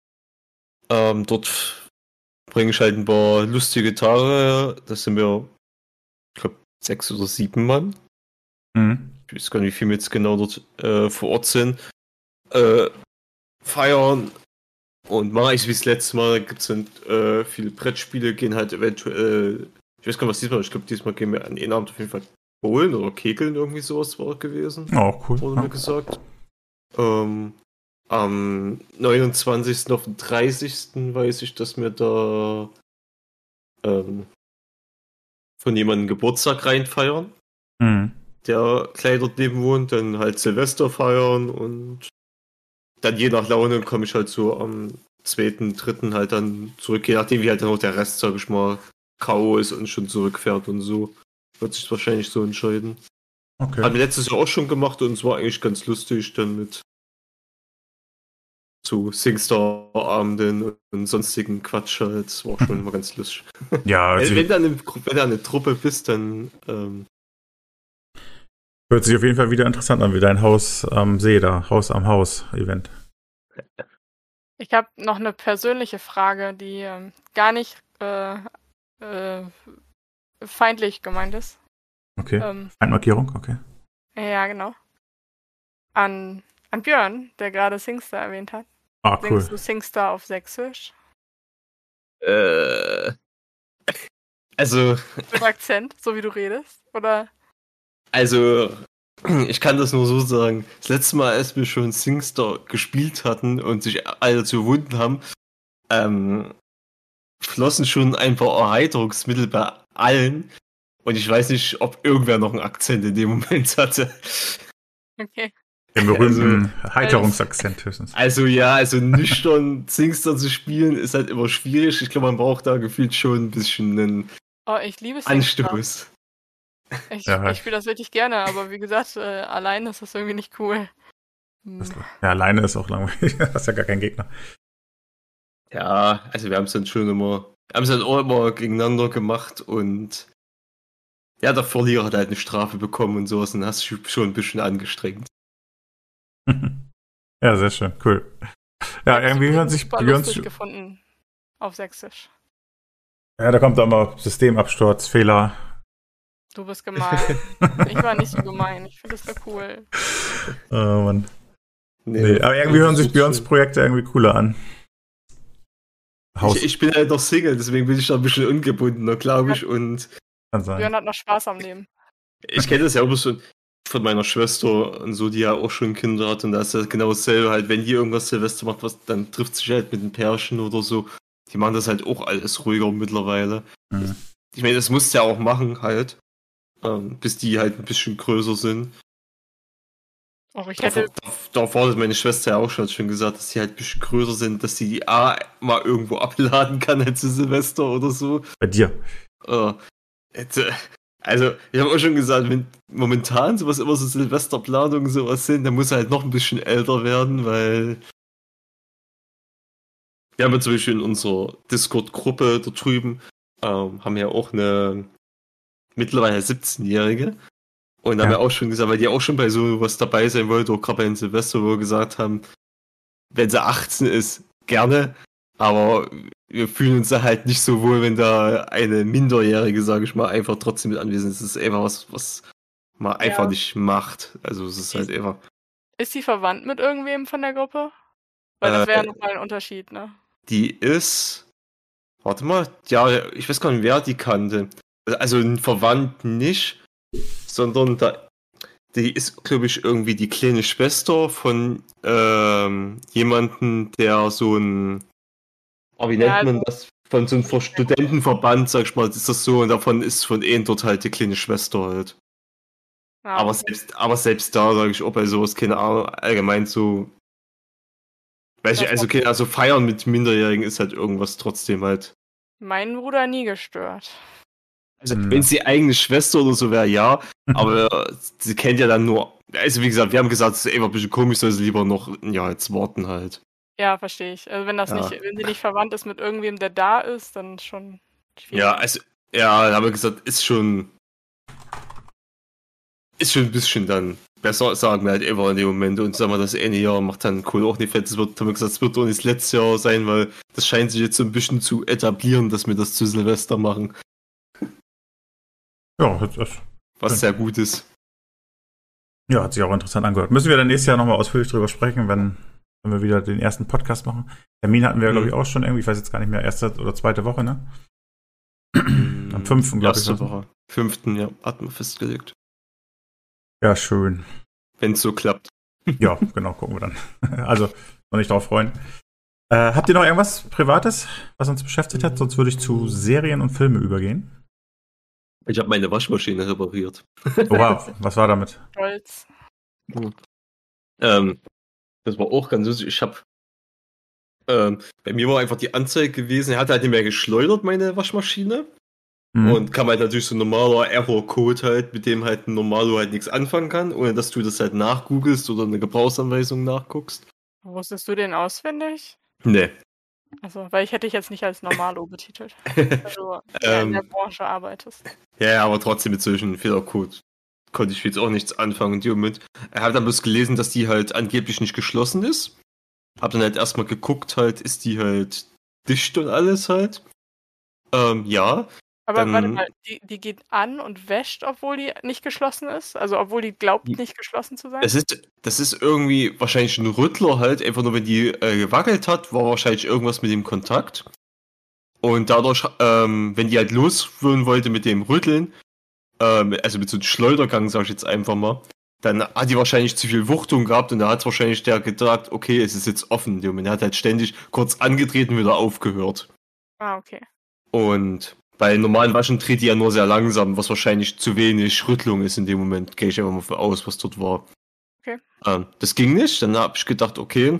Dort bringe ich halt ein paar lustige Tage. Das sind wir, ich glaube, 6 oder 7 Mann. Ich weiß gar nicht, wie viele jetzt genau dort vor Ort sind. Feiern und mache ich wie das letzte Mal. Da gibt es dann viele Brettspiele, gehen halt eventuell, ich weiß gar nicht, was diesmal, ich glaube, diesmal gehen wir an einen Abend auf jeden Fall Bowlen oder Kegeln, irgendwie sowas war gewesen. Oh, cool. Wurde mir gesagt. Am 29. auf den 30. weiß ich, dass wir da von jemandem Geburtstag reinfeiern. Der gleich dort neben wohnt, dann halt Silvester feiern und dann je nach Laune komme ich halt so am 2., 3. halt dann zurück, je nachdem wie halt dann auch der Rest, sag ich mal, K.O. ist und schon zurückfährt und so. Wird sich wahrscheinlich so entscheiden. Okay. Haben wir letztes Jahr auch schon gemacht und es war eigentlich ganz lustig, dann mit so Singstar-Abenden und sonstigen Quatsch halt. Das war schon immer ganz lustig. Ja, also wenn du eine Truppe bist, dann hört sich auf jeden Fall wieder interessant an, wie dein Haus am See da, Haus am Haus-Event. Ich habe noch eine persönliche Frage, die gar nicht feindlich gemeint ist. Okay. Feindmarkierung, okay. Ja, genau. An Björn, der gerade Singstar erwähnt hat. Ah, cool. Singst du Singstar auf Sächsisch? Also. Mit Akzent, so wie du redest? Oder? Also, ich kann das nur so sagen. Das letzte Mal, als wir schon Singstar gespielt hatten und sich alle zu überwunden haben, flossen schon ein paar Erheiterungsmittel bei allen. Und ich weiß nicht, ob irgendwer noch einen Akzent in dem Moment hatte. Okay. Den berühmten Heiterungsakzent höchstens. Also nüchtern Singstar zu spielen ist halt immer schwierig. Ich glaube, man braucht da gefühlt schon ein bisschen einen ich liebe Singstar. Anstoß. Ich spiele das wirklich gerne, aber wie gesagt, alleine ist das irgendwie nicht cool. Ja, alleine ist auch langweilig. Du hast ja gar keinen Gegner. Ja, also wir haben es dann auch immer gegeneinander gemacht und ja, der Verlierer hat halt eine Strafe bekommen und sowas und hast dich schon ein bisschen angestrengt. Ja, sehr schön, cool. Ja, irgendwie hören sich lustig gefunden auf Sächsisch. Ja, da kommt da immer Systemabsturz, Fehler. Du bist gemein. Ich war nicht so gemein. Ich finde das so cool. Oh Mann. Nee, aber irgendwie hören sich Björns Projekte irgendwie cooler an. Ich bin halt noch Single, deswegen bin ich da ein bisschen ungebundener, glaube ich. Und kann sein. Björn hat noch Spaß am Leben. Ich kenne das ja auch so von meiner Schwester und so, die ja auch schon Kinder hat. Und da ist ja genau dasselbe halt, wenn die irgendwas Silvester macht, dann trifft sich halt mit einem Pärchen oder so. Die machen das halt auch alles ruhiger mittlerweile. Mhm. Ich meine, das musst du ja auch machen halt. Bis die halt ein bisschen größer sind. Darauf wartet meine Schwester ja auch schon gesagt, dass die halt ein bisschen größer sind, dass die mal irgendwo abladen kann halt zu Silvester oder so. Bei dir? Also, ich habe auch schon gesagt, wenn momentan sowas immer so Silvesterplanungen sowas sind, dann muss er halt noch ein bisschen älter werden, weil wir haben ja zum Beispiel in unserer Discord-Gruppe da drüben, haben ja auch eine mittlerweile 17-Jährige. Und da haben wir auch schon gesagt, weil die auch schon bei sowas dabei sein wollte, auch gerade bei den Silvester, wo wir gesagt haben, wenn sie 18 ist, gerne, aber wir fühlen uns da halt nicht so wohl, wenn da eine Minderjährige, sage ich mal, einfach trotzdem mit anwesend ist. Das ist einfach was man einfach nicht macht. Also es ist halt einfach... Ist sie verwandt mit irgendwem von der Gruppe? Weil das wäre ja nochmal ein Unterschied, ne? Die ist... Warte mal, ja, ich weiß gar nicht, wer die kannte. Also ein Verwandt nicht, sondern die ist, glaube ich, irgendwie die kleine Schwester von jemandem, der so ein, wie nennt man das? Von so einem Studentenverband, sag ich mal, ist das so, und davon ist von dort halt die kleine Schwester halt. Ja. Aber selbst da, sage ich, ob bei sowas, keine Ahnung, allgemein so, weiß ich, also feiern mit Minderjährigen ist halt irgendwas trotzdem halt. Mein Bruder nie gestört. Also, wenn es die eigene Schwester oder so wäre, ja, aber sie kennt ja dann nur, also wie gesagt, wir haben gesagt, es ist einfach ein bisschen komisch, soll sie lieber noch ein Jahr jetzt warten halt. Ja, verstehe ich. Also wenn sie nicht verwandt ist mit irgendwem, der da ist, dann schon schwierig. Ja, also, da haben wir gesagt, ist schon ein bisschen dann besser, sagen wir halt einfach in dem Moment. Und sagen wir, das eine Jahr macht dann Kohl auch nicht fett. Haben wir gesagt, es wird auch nicht das letzte Jahr sein, weil das scheint sich jetzt so ein bisschen zu etablieren, dass wir das zu Silvester machen. Ja, was sehr gut ist. Ja, hat sich auch interessant angehört. Müssen wir dann nächstes Jahr nochmal ausführlich drüber sprechen, wenn wir wieder den ersten Podcast machen. Termin hatten wir, glaube ich, auch schon irgendwie, ich weiß jetzt gar nicht mehr, erste oder zweite Woche, ne? Am 5. glaube ich. Erste Woche. 5. ja, hatten wir festgelegt. Ja, schön. Wenn es so klappt. Ja, genau, gucken wir dann. Also, noch nicht drauf freuen. Habt ihr noch irgendwas Privates, was uns beschäftigt hat? Sonst würde ich zu Serien und Filme übergehen. Ich habe meine Waschmaschine repariert. Oh, wow, was war damit? Stolz. Das war auch ganz lustig. Ich habe bei mir war einfach die Anzeige gewesen, er hat halt nicht mehr geschleudert, meine Waschmaschine. Und kam halt natürlich so ein normaler Error-Code halt, mit dem halt ein Normalo halt nichts anfangen kann, ohne dass du das halt nachgoogelst oder eine Gebrauchsanweisung nachguckst. Wusstest du den auswendig? Nee. Also, weil ich hätte dich jetzt nicht als Normalo betitelt, weil du in der Branche arbeitest. Ja, aber trotzdem mit solchen Fehlercode konnte ich jetzt auch nichts anfangen in dem Moment. Er hat dann bloß gelesen, dass die halt angeblich nicht geschlossen ist. Hab dann halt erstmal geguckt halt, ist die halt dicht und alles halt. Ja. Aber warte mal, die geht an und wäscht, obwohl die nicht geschlossen ist? Also obwohl die glaubt, nicht geschlossen zu sein? Das ist irgendwie wahrscheinlich ein Rüttler halt, einfach nur wenn die gewackelt hat, war wahrscheinlich irgendwas mit dem Kontakt. Und dadurch, wenn die halt losführen wollte mit dem Rütteln, also mit so einem Schleudergang, sag ich jetzt einfach mal, dann hat die wahrscheinlich zu viel Wuchtung gehabt und da hat wahrscheinlich der gedacht, okay, es ist jetzt offen. Und er hat halt ständig kurz angetreten und wieder aufgehört. Ah, okay. Und bei normalen Waschen dreht die ja nur sehr langsam, was wahrscheinlich zu wenig Rüttelung ist in dem Moment. Gehe ich einfach mal von aus, was dort war. Okay. Das ging nicht. Dann habe ich gedacht, okay,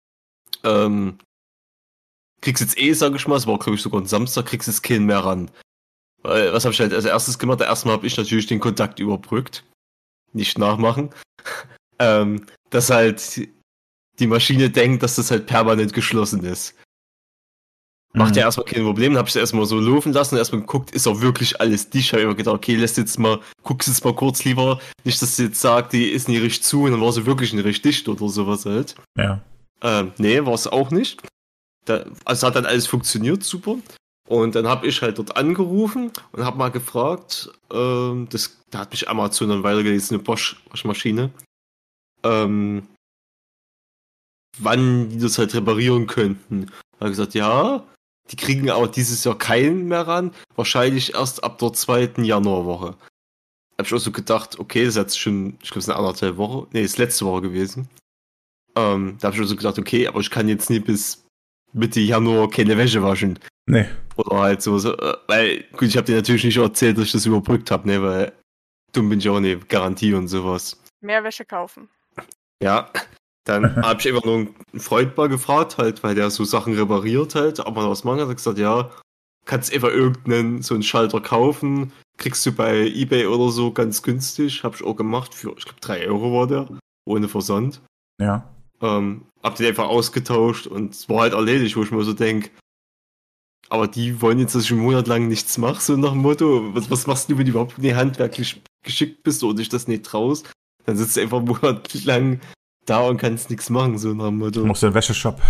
kriegst jetzt sag ich mal, es war glaube ich sogar ein Samstag, kriegst jetzt keinen mehr ran. Weil, was habe ich halt als erstes gemacht? Erstmal habe ich natürlich den Kontakt überbrückt. Nicht nachmachen. Dass halt die Maschine denkt, dass das halt permanent geschlossen ist. Macht ja erstmal kein Problem, dann hab ich es erstmal so laufen lassen und erstmal geguckt, ist auch wirklich alles dicht. Ich habe immer gedacht, okay, guck's jetzt mal kurz lieber, nicht, dass sie jetzt sagt, die ist nicht richtig zu und dann war sie wirklich nicht richtig dicht oder sowas halt. Ja. Nee, war es auch nicht. Also hat dann alles funktioniert, super. Und dann habe ich halt dort angerufen und habe mal gefragt, da hat mich Amazon dann weitergelesen, eine Bosch-Waschmaschine, wann die das halt reparieren könnten. Da habe ich gesagt, ja, die kriegen aber dieses Jahr keinen mehr ran, wahrscheinlich erst ab der 2. Januarwoche. Hab ich auch so gedacht, okay, das ist jetzt schon, ich glaube, es ist eine 1,5 Woche, nee, ist letzte Woche gewesen. Da habe ich auch so gedacht, okay, aber ich kann jetzt nicht bis Mitte Januar keine Wäsche waschen. Nee. Oder halt so, weil, gut, ich habe dir natürlich nicht erzählt, dass ich das überbrückt habe, ne, weil dumm bin ich auch nicht, Garantie und sowas. Mehr Wäsche kaufen. Ja, dann habe ich einfach nur einen Freund mal gefragt, halt, weil der so Sachen repariert halt, ob man was machen hat. Er hat gesagt, ja, kannst einfach irgendeinen so einen Schalter kaufen, kriegst du bei eBay oder so ganz günstig. Habe ich auch gemacht, für, ich glaube, 3 Euro war der, ohne Versand. Ja. Hab den einfach ausgetauscht und es war halt erledigt, wo ich mir so denke, aber die wollen jetzt, dass ich einen Monat lang nichts mache, so nach dem Motto, was machst du, wenn du überhaupt nicht handwerklich geschickt bist oder dich das nicht traust? Dann sitzt du einfach monatelang da und kannst nichts machen, so nach dem Motto. Du musst den Wäscheshop.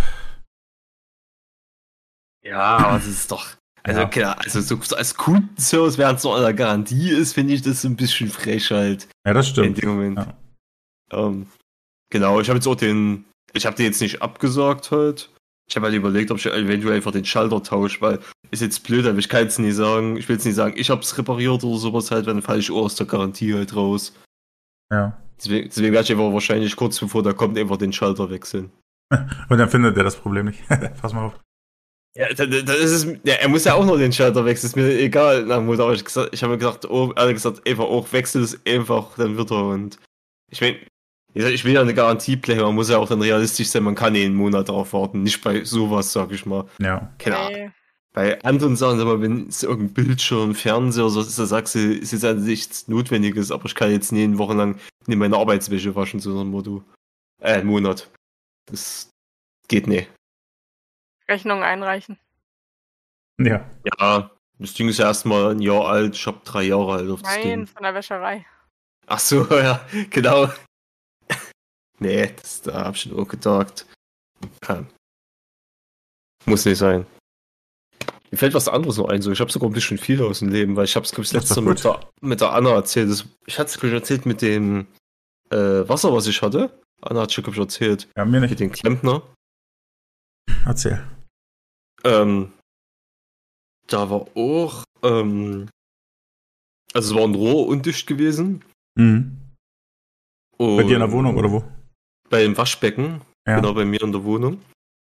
Ja, aber das ist doch, also ja. Klar, also so als Kundenservice, während es noch an der Garantie ist, finde ich das so ein bisschen frech halt. Ja, das stimmt. In dem Moment. Ja. Genau, ich habe den jetzt nicht abgesagt halt. Ich habe halt überlegt, ob ich eventuell einfach den Schalter tausche, weil ist jetzt blöd, aber ich kann jetzt nicht sagen, ich will jetzt nicht sagen, ich habe es repariert oder sowas halt, dann falle ich auch aus der Garantie halt raus. Ja. Deswegen werde ich einfach wahrscheinlich kurz bevor der kommt, einfach den Schalter wechseln. Und dann findet er das Problem nicht. Pass mal auf. Ja, das ist es, ja, er muss ja auch noch den Schalter wechseln, ist mir egal. Na, Mutter, aber ich habe mir gesagt, einfach auch wechselt es einfach, dann wird er. Und ich meine, ich will ja eine Garantieplayer, man muss ja auch dann realistisch sein, man kann einen Monat darauf warten, nicht bei sowas, sag ich mal. Ja. Keine Ahnung. Bei anderen Sachen, sag mal, wenn es irgendein Bildschirm, Fernseher oder so ist, da sagst du, ist jetzt an sich nichts Notwendiges, aber ich kann jetzt nie eine Woche lang meine Arbeitswäsche waschen, so ein Motto. Einen Monat. Das geht nicht. Rechnung einreichen. Ja. Ja, das Ding ist ja erstmal ein Jahr alt, ich hab 3 Jahre alt auf das Ding. Nein, von der Wäscherei. Ach so, ja, genau. Nee, da hab ich schon auch gedacht. Muss nicht sein. Mir fällt was anderes noch ein, so. Ich habe sogar ein bisschen viel aus dem Leben, weil ich habe es, glaube ich, letztes Mal mit der Anna erzählt. Ich hatte es, glaube ich, erzählt mit dem Wasser, was ich hatte. Anna hat schon, glaube ich, erzählt. Ja, mir nicht. Mit dem Klempner. Erzähl. Da war auch, also es war ein Rohr undicht gewesen. Mhm. Bei dir in der Wohnung oder wo? Bei dem Waschbecken. Ja. Genau, bei mir in der Wohnung.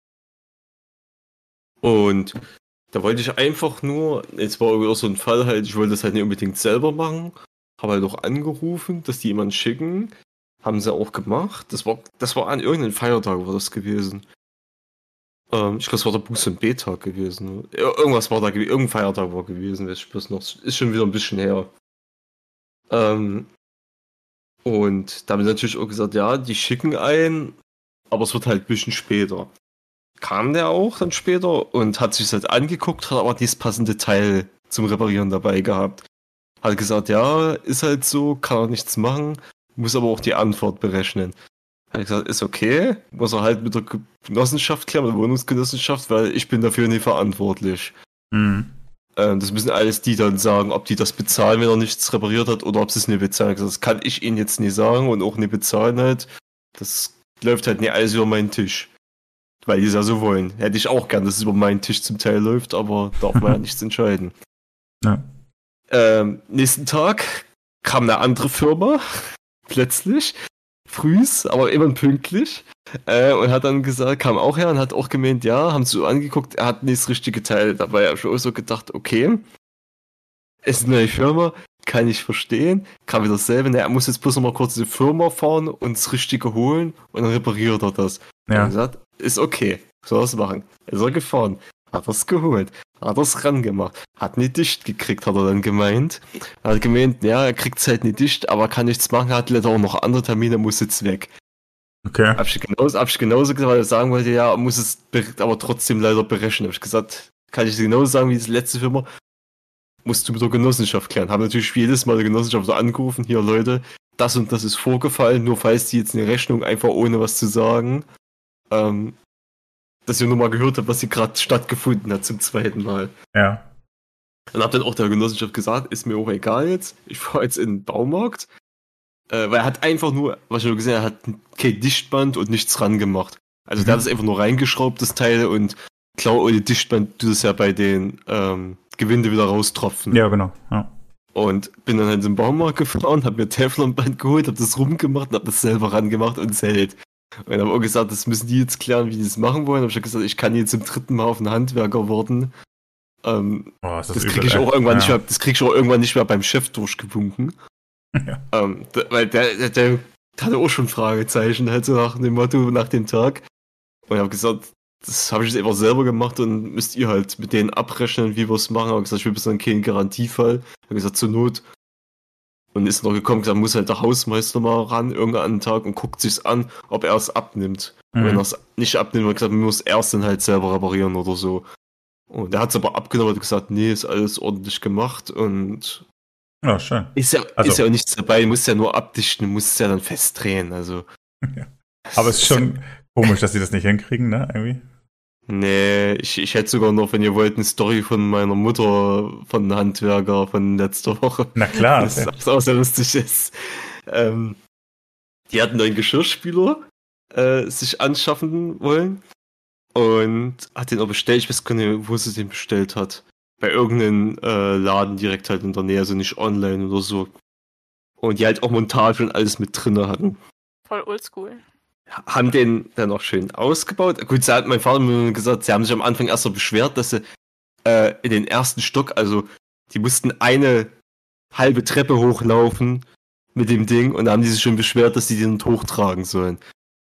Und da wollte ich einfach nur, jetzt war auch so ein Fall halt, ich wollte das halt nicht unbedingt selber machen, habe halt auch angerufen, dass die jemanden schicken, haben sie auch gemacht. Das war an irgendeinem Feiertag war das gewesen. Ich glaube, es war der Buß- und B-Tag gewesen. Irgendwas war da gewesen, irgendein Feiertag war gewesen, weiß ich bloß noch. Ist schon wieder ein bisschen her. Und da haben wir natürlich auch gesagt, ja, die schicken ein, aber es wird halt ein bisschen später. Kam der auch dann später und hat sich das halt angeguckt, hat aber dieses passende Teil zum Reparieren dabei gehabt. Hat gesagt, ja, ist halt so, kann er nichts machen, muss aber auch die Antwort berechnen. Hat gesagt, ist okay, muss er halt mit der Genossenschaft klären, mit der Wohnungsgenossenschaft, weil ich bin dafür nicht verantwortlich. Mhm. Das müssen alles die dann sagen, ob die das bezahlen, wenn er nichts repariert hat, oder ob sie es nicht bezahlen. Das kann ich ihnen jetzt nicht sagen und auch nicht bezahlen halt. Das läuft halt nicht alles über meinen Tisch. Weil die es ja so wollen. Hätte ich auch gern, dass es über meinen Tisch zum Teil läuft, aber darf man ja nichts entscheiden. Ja. Nächsten Tag kam eine andere Firma, plötzlich, frühs, aber immer pünktlich, und hat dann gesagt, kam auch her und hat auch gemeint, ja, haben sie so angeguckt, er hat nicht das richtige Teil dabei. Habe ich auch so gedacht, okay, ist eine neue Firma, kann ich verstehen, kann wieder dasselbe, er muss jetzt bloß noch mal kurz in die Firma fahren und das Richtige holen und dann repariert er das. Ja. Und gesagt, ist okay, soll er es machen. Ist er gefahren, hat er es geholt, hat er es rangemacht, hat nicht dicht gekriegt, hat er dann gemeint. Er hat gemeint, ja, er kriegt es halt nicht dicht, aber kann nichts machen, hat leider auch noch andere Termine, muss jetzt weg. Okay. Hab ich genauso gesagt, weil er sagen wollte, ja, muss es aber trotzdem leider berechnen. Hab ich gesagt, kann ich genauso sagen wie das letzte Firma, musst du mit der Genossenschaft klären. Haben natürlich jedes Mal die Genossenschaft so angerufen, hier Leute, das und das ist vorgefallen, nur falls die jetzt eine Rechnung einfach ohne was zu sagen, dass ihr nur mal gehört habt, was hier gerade stattgefunden hat zum zweiten Mal. Ja. Dann hat dann auch der Genossenschaft gesagt, ist mir auch egal jetzt, ich fahre jetzt in den Baumarkt, weil er hat einfach nur, was ich nur gesehen habe, er hat kein Dichtband und nichts ran gemacht. Also der hat das einfach nur reingeschraubt, das Teil, und klar, ohne Dichtband tut es ja bei den Gewinde wieder raustropfen. Ja, genau. Ja. Und bin dann halt in den Baumarkt gefahren, hab mir Teflonband geholt, hab das rumgemacht und hab das selber rangemacht und es hält. Und hab auch gesagt, das müssen die jetzt klären, wie die das machen wollen. Hab ich gesagt, ich kann jetzt zum 3. Mal auf einen Handwerker warten. Das kriege ich auch irgendwann nicht mehr, das krieg ich auch irgendwann nicht mehr beim Chef durchgewunken. Ja. Weil der hatte auch schon Fragezeichen, halt so nach dem Motto, nach dem Tag. Und ich habe gesagt, das habe ich jetzt einfach selber gemacht und müsst ihr halt mit denen abrechnen, wie wir es machen. Ich habe gesagt, ich will bis dann keinen Garantiefall. Ich habe gesagt, zur Not. Und ist noch gekommen, gesagt, muss halt der Hausmeister mal ran, irgendeinen Tag, und guckt sich's an, ob er es abnimmt. Und wenn er es nicht abnimmt, hat er gesagt, man muss erst dann halt selber reparieren oder so. Und er hat es aber abgenommen und gesagt, nee, ist alles ordentlich gemacht und ja, schön. Ist ja auch nichts dabei, du musst ja nur abdichten, du musst es ja dann festdrehen, also. Ja. Aber es ist schon komisch, dass sie das nicht hinkriegen, ne, irgendwie? Nee, ich hätte sogar noch, wenn ihr wollt, eine Story von meiner Mutter, von einem Handwerker von letzter Woche. Na klar. Das auch sehr lustig ist. Die hatten einen Geschirrspüler sich anschaffen wollen und hat den auch bestellt. Ich weiß gar nicht, wo sie den bestellt hat. Bei irgendeinem Laden direkt halt in der Nähe, also nicht online oder so. und die halt auch Montage und alles mit drin hatten. Voll oldschool. Haben den dann auch schön ausgebaut. Gut, hat mein Vater mir gesagt, sie haben sich am Anfang erst so beschwert, dass sie in den ersten Stock, also die mussten eine halbe Treppe hochlaufen mit dem Ding und da haben die sich schon beschwert, dass die den hochtragen sollen.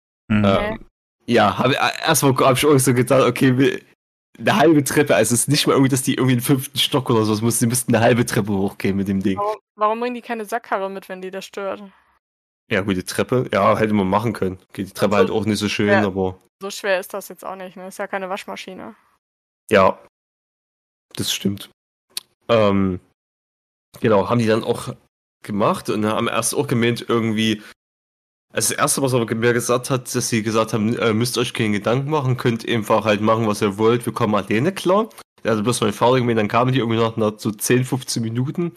Ja, erstmal habe ich auch so gedacht, okay, eine halbe Treppe, also es ist nicht mal irgendwie, dass die irgendwie den 5. Stock oder sowas mussten, die müssten eine halbe Treppe hochgehen mit dem Ding. Warum bringen die keine Sackkarre mit, wenn die das stört? Ja, gut, die Treppe, ja, hätte man machen können. Okay, die Treppe halt auch nicht so schön, aber... So schwer ist das jetzt auch nicht, ne? Ist ja keine Waschmaschine. Ja, das stimmt. Genau, haben die dann auch gemacht und haben erst auch gemeint, irgendwie... Also das Erste, was er mir gesagt hat, dass sie gesagt haben, müsst euch keinen Gedanken machen, könnt einfach halt machen, was ihr wollt, wir kommen alleine klar. Also bloß mein Vater gemeint, dann kamen die irgendwie nach so 10, 15 Minuten,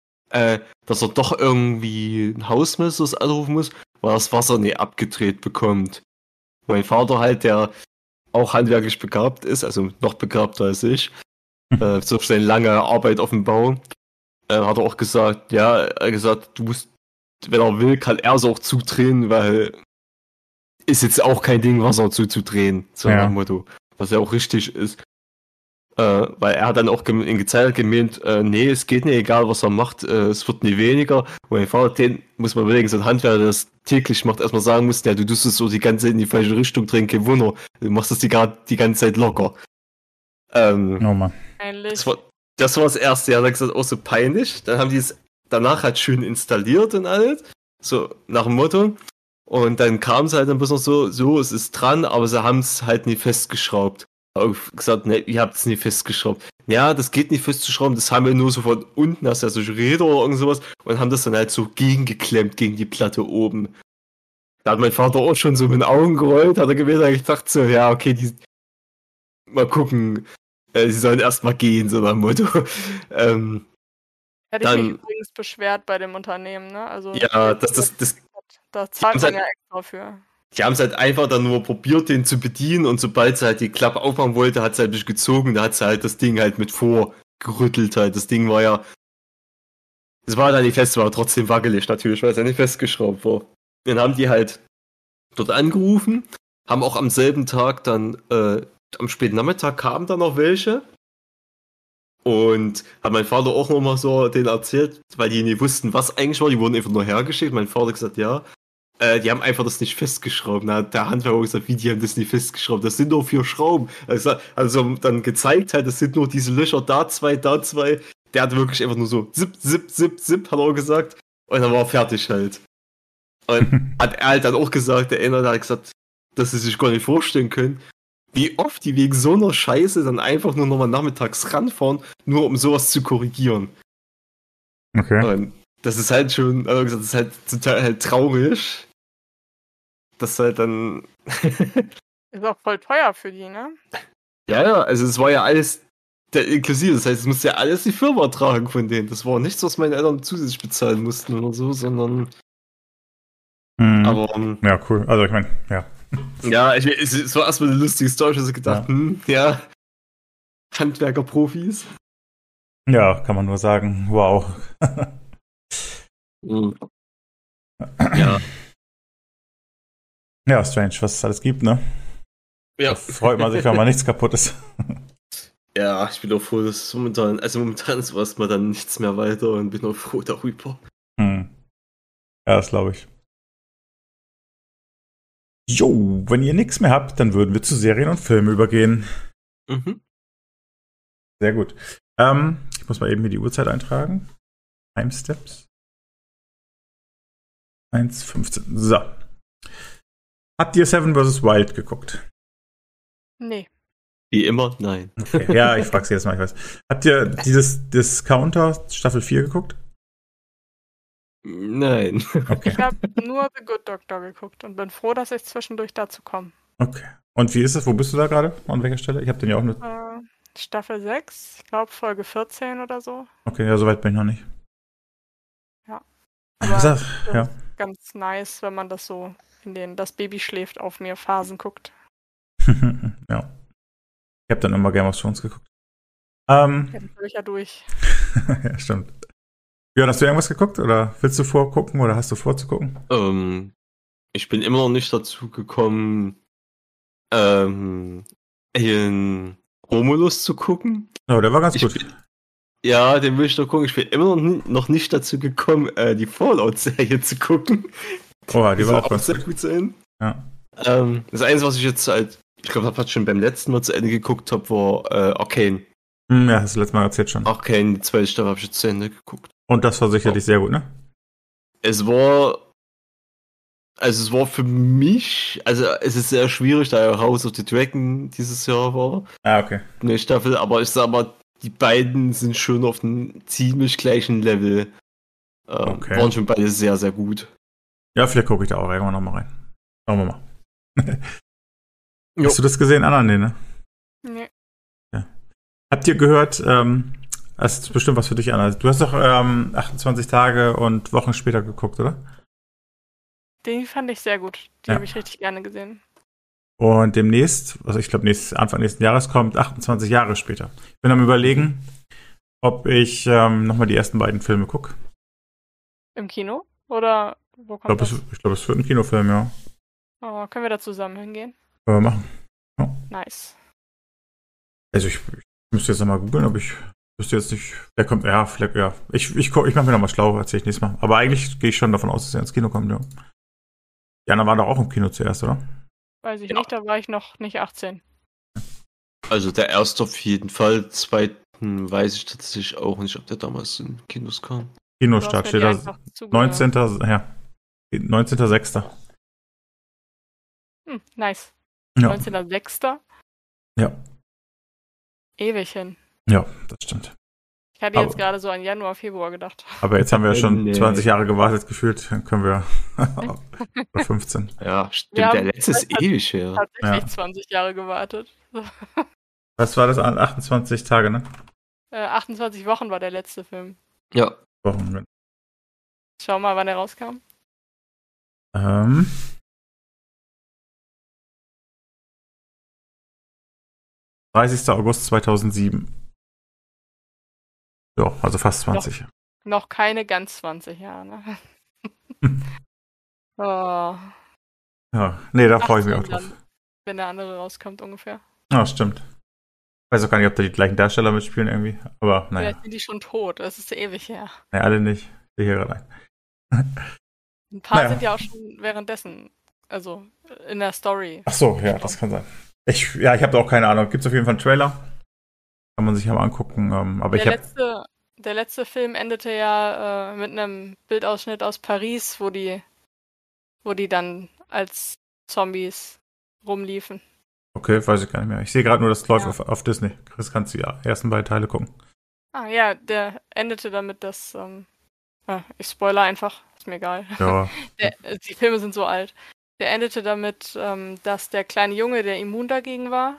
dass er doch irgendwie ein Hausmeister anrufen muss, weil das Wasser nicht abgedreht bekommt. Mein Vater halt, der auch handwerklich begabt ist, also noch begabter als ich, so seine lange Arbeit auf dem Bau, hat er auch gesagt, du musst, wenn er will, kann er es auch zudrehen, weil ist jetzt auch kein Ding, Wasser zuzudrehen, so nach dem Motto, was ja auch richtig ist. Weil er hat dann auch in Gezeigt gemeint, nee, es geht nicht, egal was er macht, es wird nie weniger. Und mein Vater, den muss man überlegen, so ein Handwerker, der das täglich macht, erstmal sagen muss, du tust es so die ganze Zeit in die falsche Richtung drehen, kein Wunder, du machst das die ganze Zeit locker. Oh Mann. Das war das Erste, ja, dann gesagt, auch so peinlich. Dann haben die es danach halt schön installiert und alles, so nach dem Motto. Und dann kam es halt ein bisschen so, es ist dran, aber sie haben es halt nie festgeschraubt. Gesagt, ne, ihr habt es nie festgeschraubt. Ja, das geht nicht festzuschrauben, das haben wir nur so von unten, hast ja so Räder oder irgend sowas, und haben das dann halt so gegengeklemmt gegen die Platte oben. Da hat mein Vater auch schon so mit den Augen gerollt, hat er gewählt, ich dachte so, ja, okay, mal gucken, sie sollen erstmal gehen, so nach dem Motto. Hätte ich mich übrigens beschwert bei dem Unternehmen, ne? Also, ja, da zahlt man ja extra für. Die haben es halt einfach dann nur probiert, den zu bedienen, und sobald sie halt die Klappe aufmachen wollte, hat sie halt mich gezogen, da hat sie halt das Ding halt mit vorgerüttelt halt. Das Ding war ja, es war dann nicht fest, war trotzdem wackelig natürlich, weil es ja nicht festgeschraubt war. Dann haben die halt dort angerufen, haben auch am selben Tag dann, am späten Nachmittag kamen dann noch welche, und hat mein Vater auch nochmal so denen erzählt, weil die nicht wussten, was eigentlich war, die wurden einfach nur hergeschickt, mein Vater gesagt, ja, die haben einfach das nicht festgeschraubt. Na, der Handwerker hat gesagt, wie, die haben das nicht festgeschraubt? Das sind nur 4 Schrauben. Also dann gezeigt halt, das sind nur diese Löcher, da 2, da 2. Der hat wirklich einfach nur so zip, zip, zip, zip, hat er gesagt. Und dann war er fertig halt. Und hat er halt dann auch gesagt, der Einer hat gesagt, dass sie sich gar nicht vorstellen können, wie oft die wegen so einer Scheiße dann einfach nur nochmal nachmittags ranfahren, nur um sowas zu korrigieren. Okay. Und das ist halt schon, also gesagt, das ist halt total halt traurig. Das halt dann. Ist auch voll teuer für die, ne? Ja, also es war ja alles inklusive. Das heißt, es musste ja alles die Firma tragen von denen. Das war nichts, was meine Eltern zusätzlich bezahlen mussten oder so, sondern. Aber. Ja, cool. Also ich meine, ja. Ja, es war erstmal eine lustige Story, also gedacht, Handwerker-Profis. Ja, kann man nur sagen, wow. Ja. Ja, strange, was es alles gibt, ne? Ja. Da freut man sich, wenn mal nichts kaputt ist. Ja, ich bin auch froh, dass momentan ist erstmal dann nichts mehr weiter und bin auch froh darüber. Ja, das glaube ich. Jo, wenn ihr nichts mehr habt, dann würden wir zu Serien und Filmen übergehen. Sehr gut. Ich muss mal eben hier die Uhrzeit eintragen. Timesteps. 1:15. So. Habt ihr Seven vs. Wild geguckt? Nee. Wie immer, nein. Okay. Ja, ich frage Sie jetzt mal, ich weiß. Habt ihr dieses Discounter Staffel 4 geguckt? Nein. Okay. Ich habe nur The Good Doctor geguckt und bin froh, dass ich zwischendurch dazu komme. Okay. Und wie ist es? Wo bist du da gerade? An welcher Stelle? Ich habe den ja auch nur. Staffel 6, ich glaube Folge 14 oder so. Okay, ja, soweit bin ich noch nicht. Ja. Aber das ist ganz nice, wenn man das so in den Das Baby schläft auf mir Phasen guckt. Ja. Ich habe dann immer Game of Thrones geguckt. Ja, das habe ich ja durch. Ja, stimmt. Ja, hast du irgendwas geguckt oder willst du vorgucken oder hast du vorzugucken? Ich bin immer noch nicht dazu gekommen, Alien Romulus zu gucken. Oh, der war ganz gut. Ja, den will ich noch gucken. Ich bin immer noch nicht dazu gekommen, die Fallout-Serie zu gucken. Oh, die war auch ganz sehr gut sein. Ja. Das Einzige, was ich jetzt halt, ich glaube, das schon beim letzten Mal zu Ende geguckt habe, war Arcane. Ja, hast du letztes Mal erzählt schon. Arcane, die zweite Staffel habe ich jetzt zu Ende geguckt. Und das war sicherlich sehr gut, ne? Es war für mich, also es ist sehr schwierig, da ja House of the Dragon dieses Jahr war. Ah, okay. Eine Staffel, aber ich sag mal, die beiden sind schon auf einem ziemlich gleichen Level. Okay. Waren schon beide sehr, sehr gut. Ja, vielleicht gucke ich da auch irgendwann nochmal rein. Schauen wir mal. Hast du das gesehen, Anna? Nee, ne? Nee. Ja. Habt ihr gehört, das ist bestimmt was für dich, Anna. Du hast doch 28 Tage und Wochen später geguckt, oder? Den fand ich sehr gut. Die habe ich richtig gerne gesehen. Und demnächst, also ich glaube Anfang nächsten Jahres kommt 28 Jahre später. Ich bin am Überlegen, ob ich nochmal die ersten beiden Filme gucke. Im Kino? Oder wo kommt das? Ich glaube, es wird ein Kinofilm, ja. Oh, können wir da zusammen hingehen? Können wir machen. Ja. Nice. Also ich müsste jetzt nochmal googeln, ob ich wüsste jetzt nicht, wer kommt, ja, vielleicht, ja. Ich mache mir nochmal schlau, erzähle ich nächstes Mal. Aber eigentlich gehe ich schon davon aus, dass er ins Kino kommt, ja. Die anderen waren doch auch im Kino zuerst, oder? Weiß ich nicht, da war ich noch nicht 18. Also der erste auf jeden Fall, zweiten weiß ich tatsächlich auch nicht, ob der damals in Kinos kam. Kinostart steht da 19.06. Nice. Ja. 19.06. Ja. Ewig hin. Ja, das stimmt. Ich hatte jetzt gerade so an Januar, Februar gedacht. Aber jetzt haben wir ja schon 20 Jahre gewartet gefühlt, dann können wir 15. Ja, stimmt, der letzte ist ewig her. Tatsächlich 20 Jahre gewartet. Was war das an 28 Tage, ne? 28 Wochen war der letzte Film. Ja. Wochen. Schau mal, wann er rauskam. 30. August 2007. Ja, also fast 20. Noch keine ganz 20 Jahre, ne? Oh. Ja, nee, da freue ich mich auch drauf. Dann, wenn der andere rauskommt, ungefähr. Ja, stimmt. Ich weiß auch gar nicht, ob da die gleichen Darsteller mitspielen irgendwie, aber naja. Vielleicht sind die schon tot, das ist ewig her. Nee, alle nicht. Ich sehe hier gerade ein. Ein paar sind ja auch schon währenddessen, also in der Story. Ach so, ja, das kann sein. Ich habe da auch keine Ahnung. Gibt es auf jeden Fall einen Trailer. Kann man sich ja mal angucken. Aber der letzte Film endete ja mit einem Bildausschnitt aus Paris, wo die dann als Zombies rumliefen. Okay, weiß ich gar nicht mehr. Ich sehe gerade nur, das läuft auf Disney. Chris, kannst du die ersten beiden Teile gucken. Ah ja, der endete damit, dass ich spoiler einfach, ist mir egal. Ja. Die Filme sind so alt. Der endete damit, dass der kleine Junge, der immun dagegen war,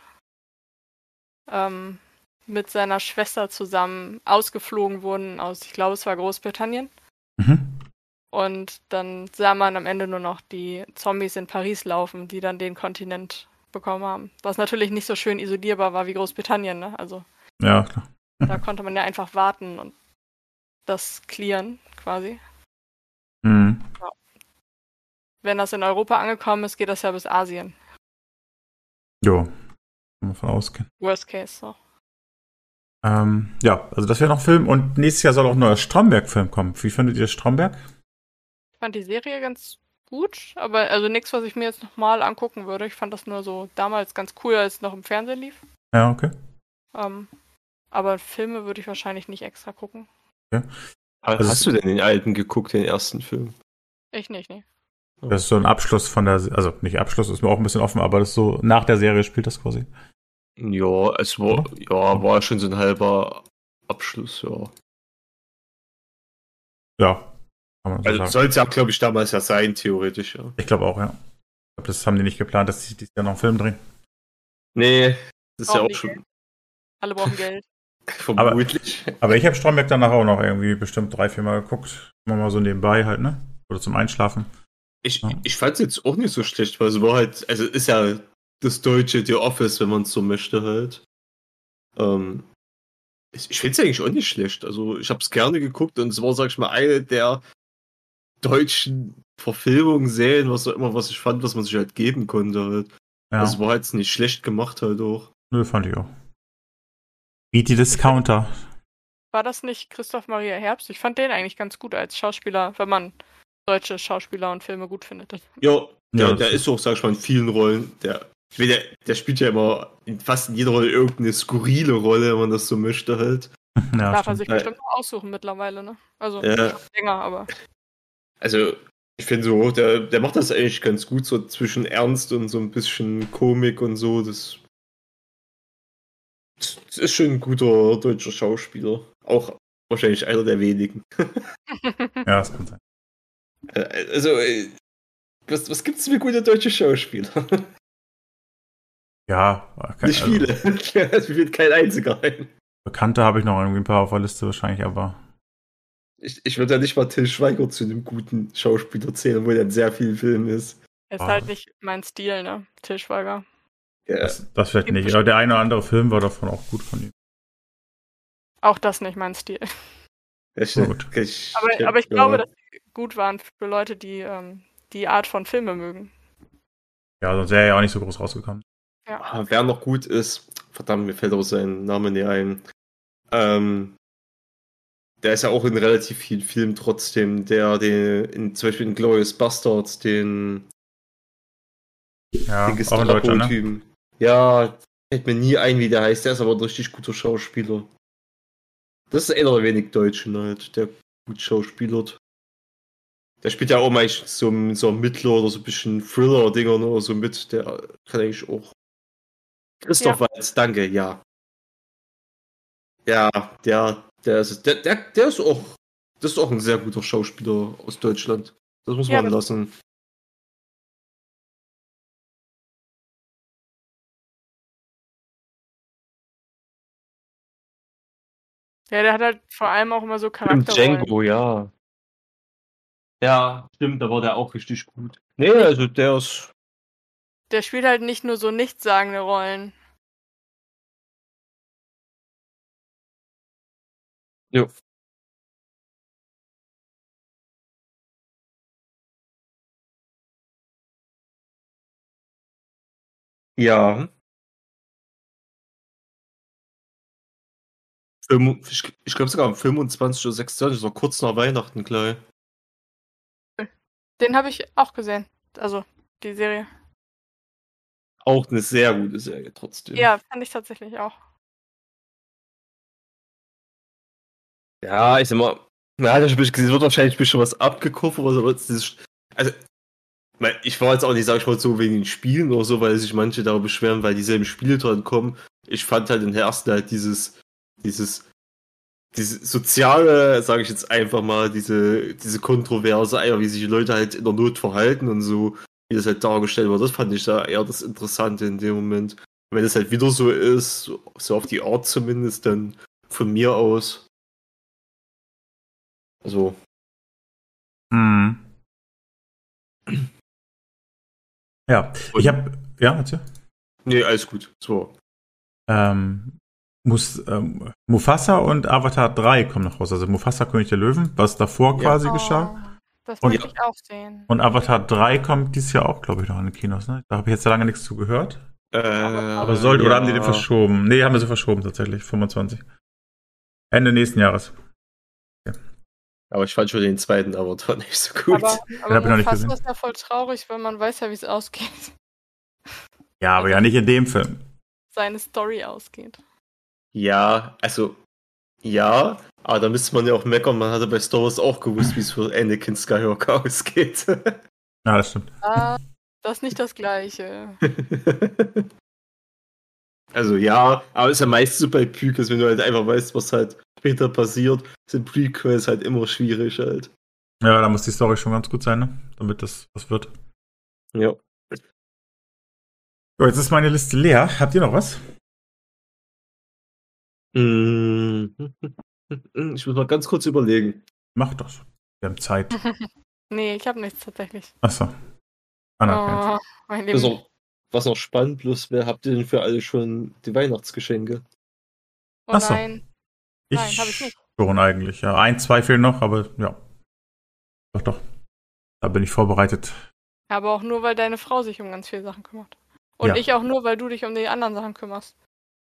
mit seiner Schwester zusammen ausgeflogen wurden aus, ich glaube, es war Großbritannien. Mhm. Und dann sah man am Ende nur noch die Zombies in Paris laufen, die dann den Kontinent bekommen haben. Was natürlich nicht so schön isolierbar war wie Großbritannien, ne? Also ja, klar. Da konnte man ja einfach warten und das clearen, quasi. Mhm. Ja. Wenn das in Europa angekommen ist, geht das ja bis Asien. Jo, kann man davon ausgehen. Worst case, so. Ja, also das wäre noch ein Film und nächstes Jahr soll auch ein neuer Stromberg-Film kommen. Wie findet ihr Stromberg? Ich fand die Serie ganz gut, aber also nichts, was ich mir jetzt nochmal angucken würde. Ich fand das nur so damals ganz cool, als es noch im Fernsehen lief. Ja, okay. Aber Filme würde ich wahrscheinlich nicht extra gucken. Okay. Also hast du denn den alten geguckt, den ersten Film? Ich nicht, nee. Das ist so ein Abschluss von der, also nicht Abschluss, ist mir auch ein bisschen offen, aber das ist so, nach der Serie spielt das quasi. Ja, es war, war schon so ein halber Abschluss, ja. Ja, kann man so also sagen. soll es ja, glaube ich, damals ja sein, theoretisch, ja. Ich glaube auch, ja. Ich glaube, das haben die nicht geplant, dass sie dieses Jahr noch einen Film drehen. Nee, das ist ja auch schon... Geld. Alle brauchen Geld. Vermutlich. Aber ich habe Stromberg danach auch noch irgendwie bestimmt 3-4 Mal geguckt. Immer mal so nebenbei halt, ne? Oder zum Einschlafen. Ich fand es jetzt auch nicht so schlecht, weil es war halt, also ist ja das deutsche The Office, wenn man es so möchte halt. Ich finde es eigentlich auch nicht schlecht. Also ich habe es gerne geguckt und es war, sag ich mal, eine der deutschen Verfilmungen, Serien, was auch immer, was ich fand, was man sich halt geben konnte halt. Ja. Also war halt nicht schlecht gemacht halt auch. Nö, fand ich auch. Beat the Discounter. War das nicht Christoph Maria Herbst? Ich fand den eigentlich ganz gut als Schauspieler, wenn man deutsche Schauspieler und Filme gut findet. Ja, Ja, der ist auch, sag ich mal, in vielen Rollen. Der spielt ja immer fast in jeder Rolle irgendeine skurrile Rolle, wenn man das so möchte halt. Ja, Darf er stimmt. sich bestimmt auch aussuchen mittlerweile, ne? Also Ja. schon länger, aber. Also, ich finde so, der macht das eigentlich ganz gut, so zwischen Ernst und so ein bisschen Komik und so. Das ist schon ein guter deutscher Schauspieler. Auch wahrscheinlich einer der wenigen. Ja, das kann sein. Also, was gibt's für gute deutsche Schauspieler? Ja, Nicht viele. Mir fällt kein einziger ein. Bekannte habe ich noch irgendwie ein paar auf der Liste wahrscheinlich, aber. Ich würde ja nicht mal Till Schweiger zu einem guten Schauspieler zählen, obwohl er in sehr vielen Filmen ist. Ist halt nicht mein Stil, ne? Til Schweiger. Ja. Das vielleicht nicht. Aber der eine oder andere Film war davon auch gut von ihm. Auch das nicht mein Stil. Gut. Aber ich glaube, dass sie gut waren für Leute, die die Art von Filme mögen. Ja, sonst wäre er ja auch nicht so groß rausgekommen. Ja. Wer noch gut ist, verdammt, mir fällt aber sein Name nicht ein. Der ist ja auch in relativ vielen Filmen trotzdem, zum Beispiel in Glorious Bastards, den Ja, auch ein Deutscher, ne? Ja, fällt mir nie ein, wie der heißt. Der ist aber ein richtig guter Schauspieler. Das ist einer der wenig Deutschen halt, der gut schauspielert. Der spielt ja auch meistens so ein Mittler oder so ein bisschen Thriller-Dinger oder so mit. Der kann eigentlich auch. Christoph Waltz, danke, ja. Ja, der ist auch. Das ist auch ein sehr guter Schauspieler aus Deutschland. Das muss man lassen. Ja, der hat halt vor allem auch immer so Charakterrollen. Django, ja. Ja, stimmt, da war der auch richtig gut. Nee, also der ist. Der spielt halt nicht nur so nichtssagende Rollen. Jo. Ja. Ich glaube sogar am 25. oder 26. so kurz nach Weihnachten gleich. Den habe ich auch gesehen. Also, die Serie. Auch eine sehr gute Serie trotzdem. Ja, fand ich tatsächlich auch. Ja, ich sag mal, es wird wahrscheinlich ein bisschen was abgekauft, aber also, ich war jetzt auch nicht, sag ich mal, so wegen den Spielen oder so, weil sich manche darüber beschweren, weil dieselben Spiele dran kommen. Ich fand halt in der ersten halt dieses soziale, sage ich jetzt einfach mal, diese Kontroverse, wie sich die Leute halt in der Not verhalten und so, wie das halt dargestellt wird, das fand ich da eher das Interessante in dem Moment. Und wenn es halt wieder so ist, so auf die Art zumindest, dann von mir aus. Also. Ja, ich habe. Ja, erzähl. Nee, alles gut. So. Mufasa und Avatar 3 kommen noch raus. Also Mufasa König der Löwen, was davor quasi geschah. Das möchte ich auch sehen. Und Avatar 3 kommt dieses Jahr auch, glaube ich, noch in den Kinos. Ne? Da habe ich jetzt lange nichts zu gehört. Aber oder haben die den verschoben? Nee, haben sie verschoben tatsächlich, 25. Ende nächsten Jahres. Okay. Aber ich fand schon den zweiten Avatar nicht so gut. Aber Mufasa ist ja voll traurig, weil man weiß ja, wie es ausgeht. Ja, aber ja nicht in dem Film. Seine Story ausgeht. Ja, also, ja, aber da müsste man ja auch meckern, man hatte bei Star Wars auch gewusst, wie es für Anakin Skywalker ausgeht. Ja, das stimmt. Das ist nicht das Gleiche. Also ja, aber es ist ja meistens so bei Prequels, wenn du halt einfach weißt, was halt später passiert, sind Prequels halt immer schwierig halt. Ja, da muss die Story schon ganz gut sein, ne? Damit das was wird. Ja. So, jetzt ist meine Liste leer. Habt ihr noch was? Ich muss mal ganz kurz überlegen. Mach das. Wir haben Zeit. Nee, ich habe nichts tatsächlich. Achso. Mein Leben. Was noch spannend bloß wäre, habt ihr denn für alle schon die Weihnachtsgeschenke? Oh nein. Nein, habe ich nicht. Schon eigentlich, ja. 1, 2 fehlen noch, aber ja. Doch. Da bin ich vorbereitet. Aber auch nur, weil deine Frau sich um ganz viele Sachen kümmert. Und ich auch nur, weil du dich um die anderen Sachen kümmerst.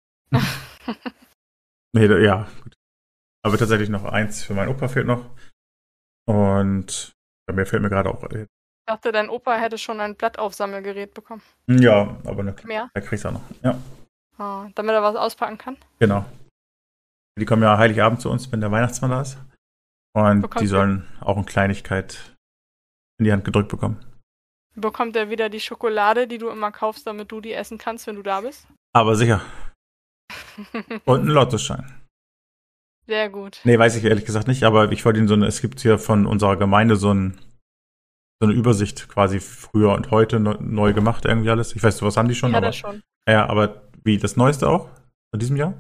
Nee, ja, gut. Aber tatsächlich noch 1 für meinen Opa fehlt noch. Und bei mir fällt mir gerade auch. Ich dachte, dein Opa hätte schon ein Blattaufsammelgerät bekommen. Ja, aber mehr? Da kriegst du auch noch. Ja. Damit er was auspacken kann? Genau. Die kommen ja Heiligabend zu uns, wenn der Weihnachtsmann da ist. Und die sollen auch eine Kleinigkeit in die Hand gedrückt bekommen. Bekommt er wieder die Schokolade, die du immer kaufst, damit du die essen kannst, wenn du da bist? Aber sicher. Und ein Lottoschein. Sehr gut. Nee, weiß ich ehrlich gesagt nicht, aber ich wollte Ihnen es gibt hier von unserer Gemeinde so eine Übersicht quasi früher und heute neu gemacht, irgendwie alles. Ich weiß, was haben die schon? Ja, das schon. Ja, aber wie, das Neueste auch? In diesem Jahr?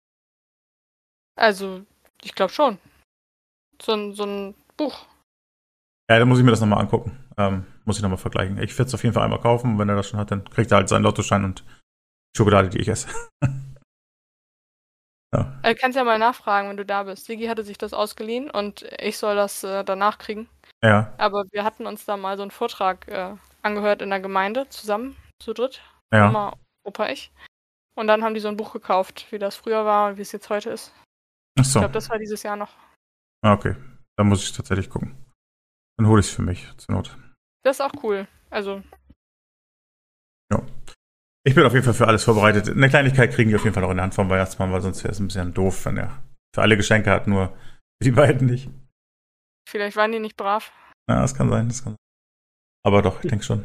Also, ich glaube schon. So ein Buch. Ja, dann muss ich mir das nochmal angucken. Muss ich nochmal vergleichen. Ich werde es auf jeden Fall einmal kaufen und wenn er das schon hat, dann kriegt er halt seinen Lottoschein und Schokolade, die ich esse. Ja. Du kannst ja mal nachfragen, wenn du da bist. Sigi hatte sich das ausgeliehen und ich soll das danach kriegen. Ja. Aber wir hatten uns da mal so einen Vortrag angehört in der Gemeinde, zusammen, zu dritt. Ja. Mama, Opa, ich. Und dann haben die so ein Buch gekauft, wie das früher war und wie es jetzt heute ist. Ach so. Ich glaube, das war dieses Jahr noch. Okay, dann muss ich tatsächlich gucken. Dann hole ich es für mich, zur Not. Das ist auch cool. Also. Ja. Ich bin auf jeden Fall für alles vorbereitet. Eine Kleinigkeit kriegen die auf jeden Fall noch in der Hand vom Weihnachtsmann, weil sonst wäre es ein bisschen doof, wenn er für alle Geschenke hat, nur für die beiden nicht. Vielleicht waren die nicht brav. Ja, das kann sein. Aber doch, ich denke schon.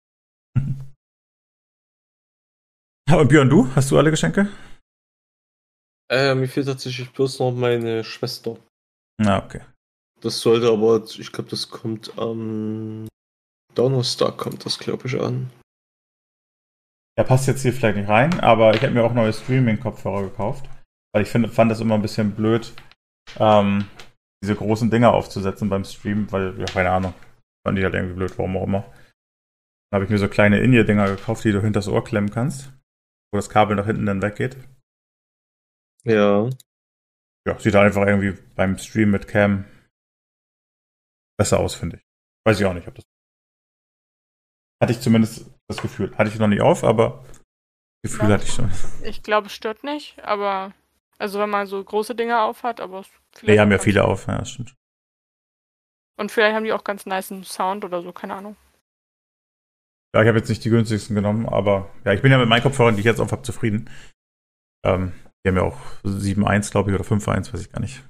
Und Björn, hast du alle Geschenke? Mir fehlt tatsächlich bloß noch meine Schwester. Na, okay. Das sollte aber, ich glaube, das kommt am Donnerstag, kommt das, glaube ich, an. Der passt jetzt hier vielleicht nicht rein, aber ich habe mir auch neue Streaming-Kopfhörer gekauft, weil ich fand das immer ein bisschen blöd, diese großen Dinger aufzusetzen beim Stream, weil, ja, keine Ahnung, fand ich halt irgendwie blöd, warum auch immer. Dann habe ich mir so kleine In-Ear-Dinger gekauft, die du hinter das Ohr klemmen kannst, wo das Kabel nach hinten dann weggeht. Ja. Ja, sieht halt einfach irgendwie beim Stream mit Cam besser aus, finde ich. Weiß ich auch nicht, ob das. Hatte ich zumindest das Gefühl. Hatte ich noch nicht auf, aber Gefühl hatte ich schon. Ich glaube, es stört nicht, aber also wenn man so große Dinge auf hat, aber die haben ja viele auf, ja, das stimmt. Und vielleicht haben die auch ganz nice Sound oder so, keine Ahnung. Ja, ich habe jetzt nicht die günstigsten genommen, aber ja, ich bin ja mit meinen Kopfhörern, die ich jetzt auf habe, zufrieden. Die haben ja auch 7.1, glaube ich, oder 5.1, weiß ich gar nicht.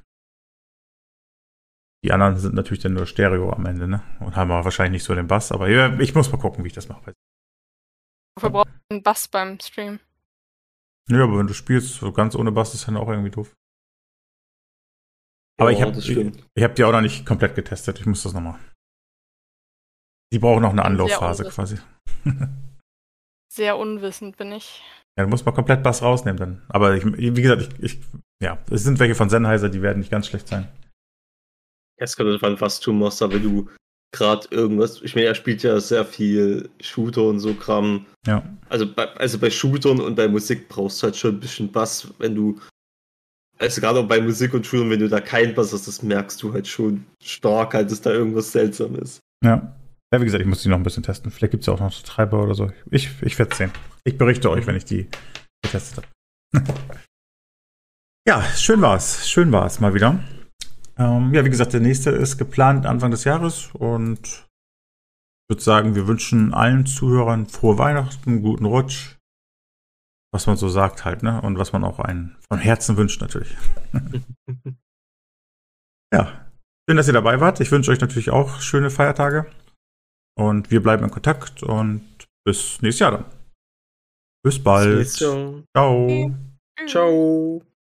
Die anderen sind natürlich dann nur Stereo am Ende, ne? Und haben auch wahrscheinlich nicht so den Bass, aber ja, ich muss mal gucken, wie ich das mache. Wofür braucht man einen Bass beim Stream? Ja, aber wenn du spielst, so ganz ohne Bass, ist dann auch irgendwie doof. Aber ja, ich hab die auch noch nicht komplett getestet. Ich muss das nochmal. Die brauchen noch eine Anlaufphase quasi. Sehr unwissend bin ich. Ja, du musst mal komplett Bass rausnehmen dann. Aber wie gesagt, ja, es sind welche von Sennheiser, die werden nicht ganz schlecht sein. Es kommt davon, was du machst, aber wenn du gerade irgendwas, ich meine, er spielt ja sehr viel Shooter und so Kram. Ja. Also bei Shootern und bei Musik brauchst du halt schon ein bisschen Bass, wenn du, also gerade auch bei Musik und Shootern, wenn du da keinen Bass hast, das merkst du halt schon stark, halt, dass da irgendwas seltsam ist. Ja. Ja, wie gesagt, ich muss die noch ein bisschen testen. Vielleicht gibt es ja auch noch Treiber oder so. Ich werde es sehen. Ich berichte euch, wenn ich die getestet habe. Ja, schön war's mal wieder. Ja, wie gesagt, der nächste ist geplant Anfang des Jahres und ich würde sagen, wir wünschen allen Zuhörern frohe Weihnachten, guten Rutsch, was man so sagt halt, ne? Und was man auch einen von Herzen wünscht natürlich. Ja, schön, dass ihr dabei wart. Ich wünsche euch natürlich auch schöne Feiertage und wir bleiben in Kontakt und bis nächstes Jahr dann. Bis bald. Ciao. Ciao. Ciao.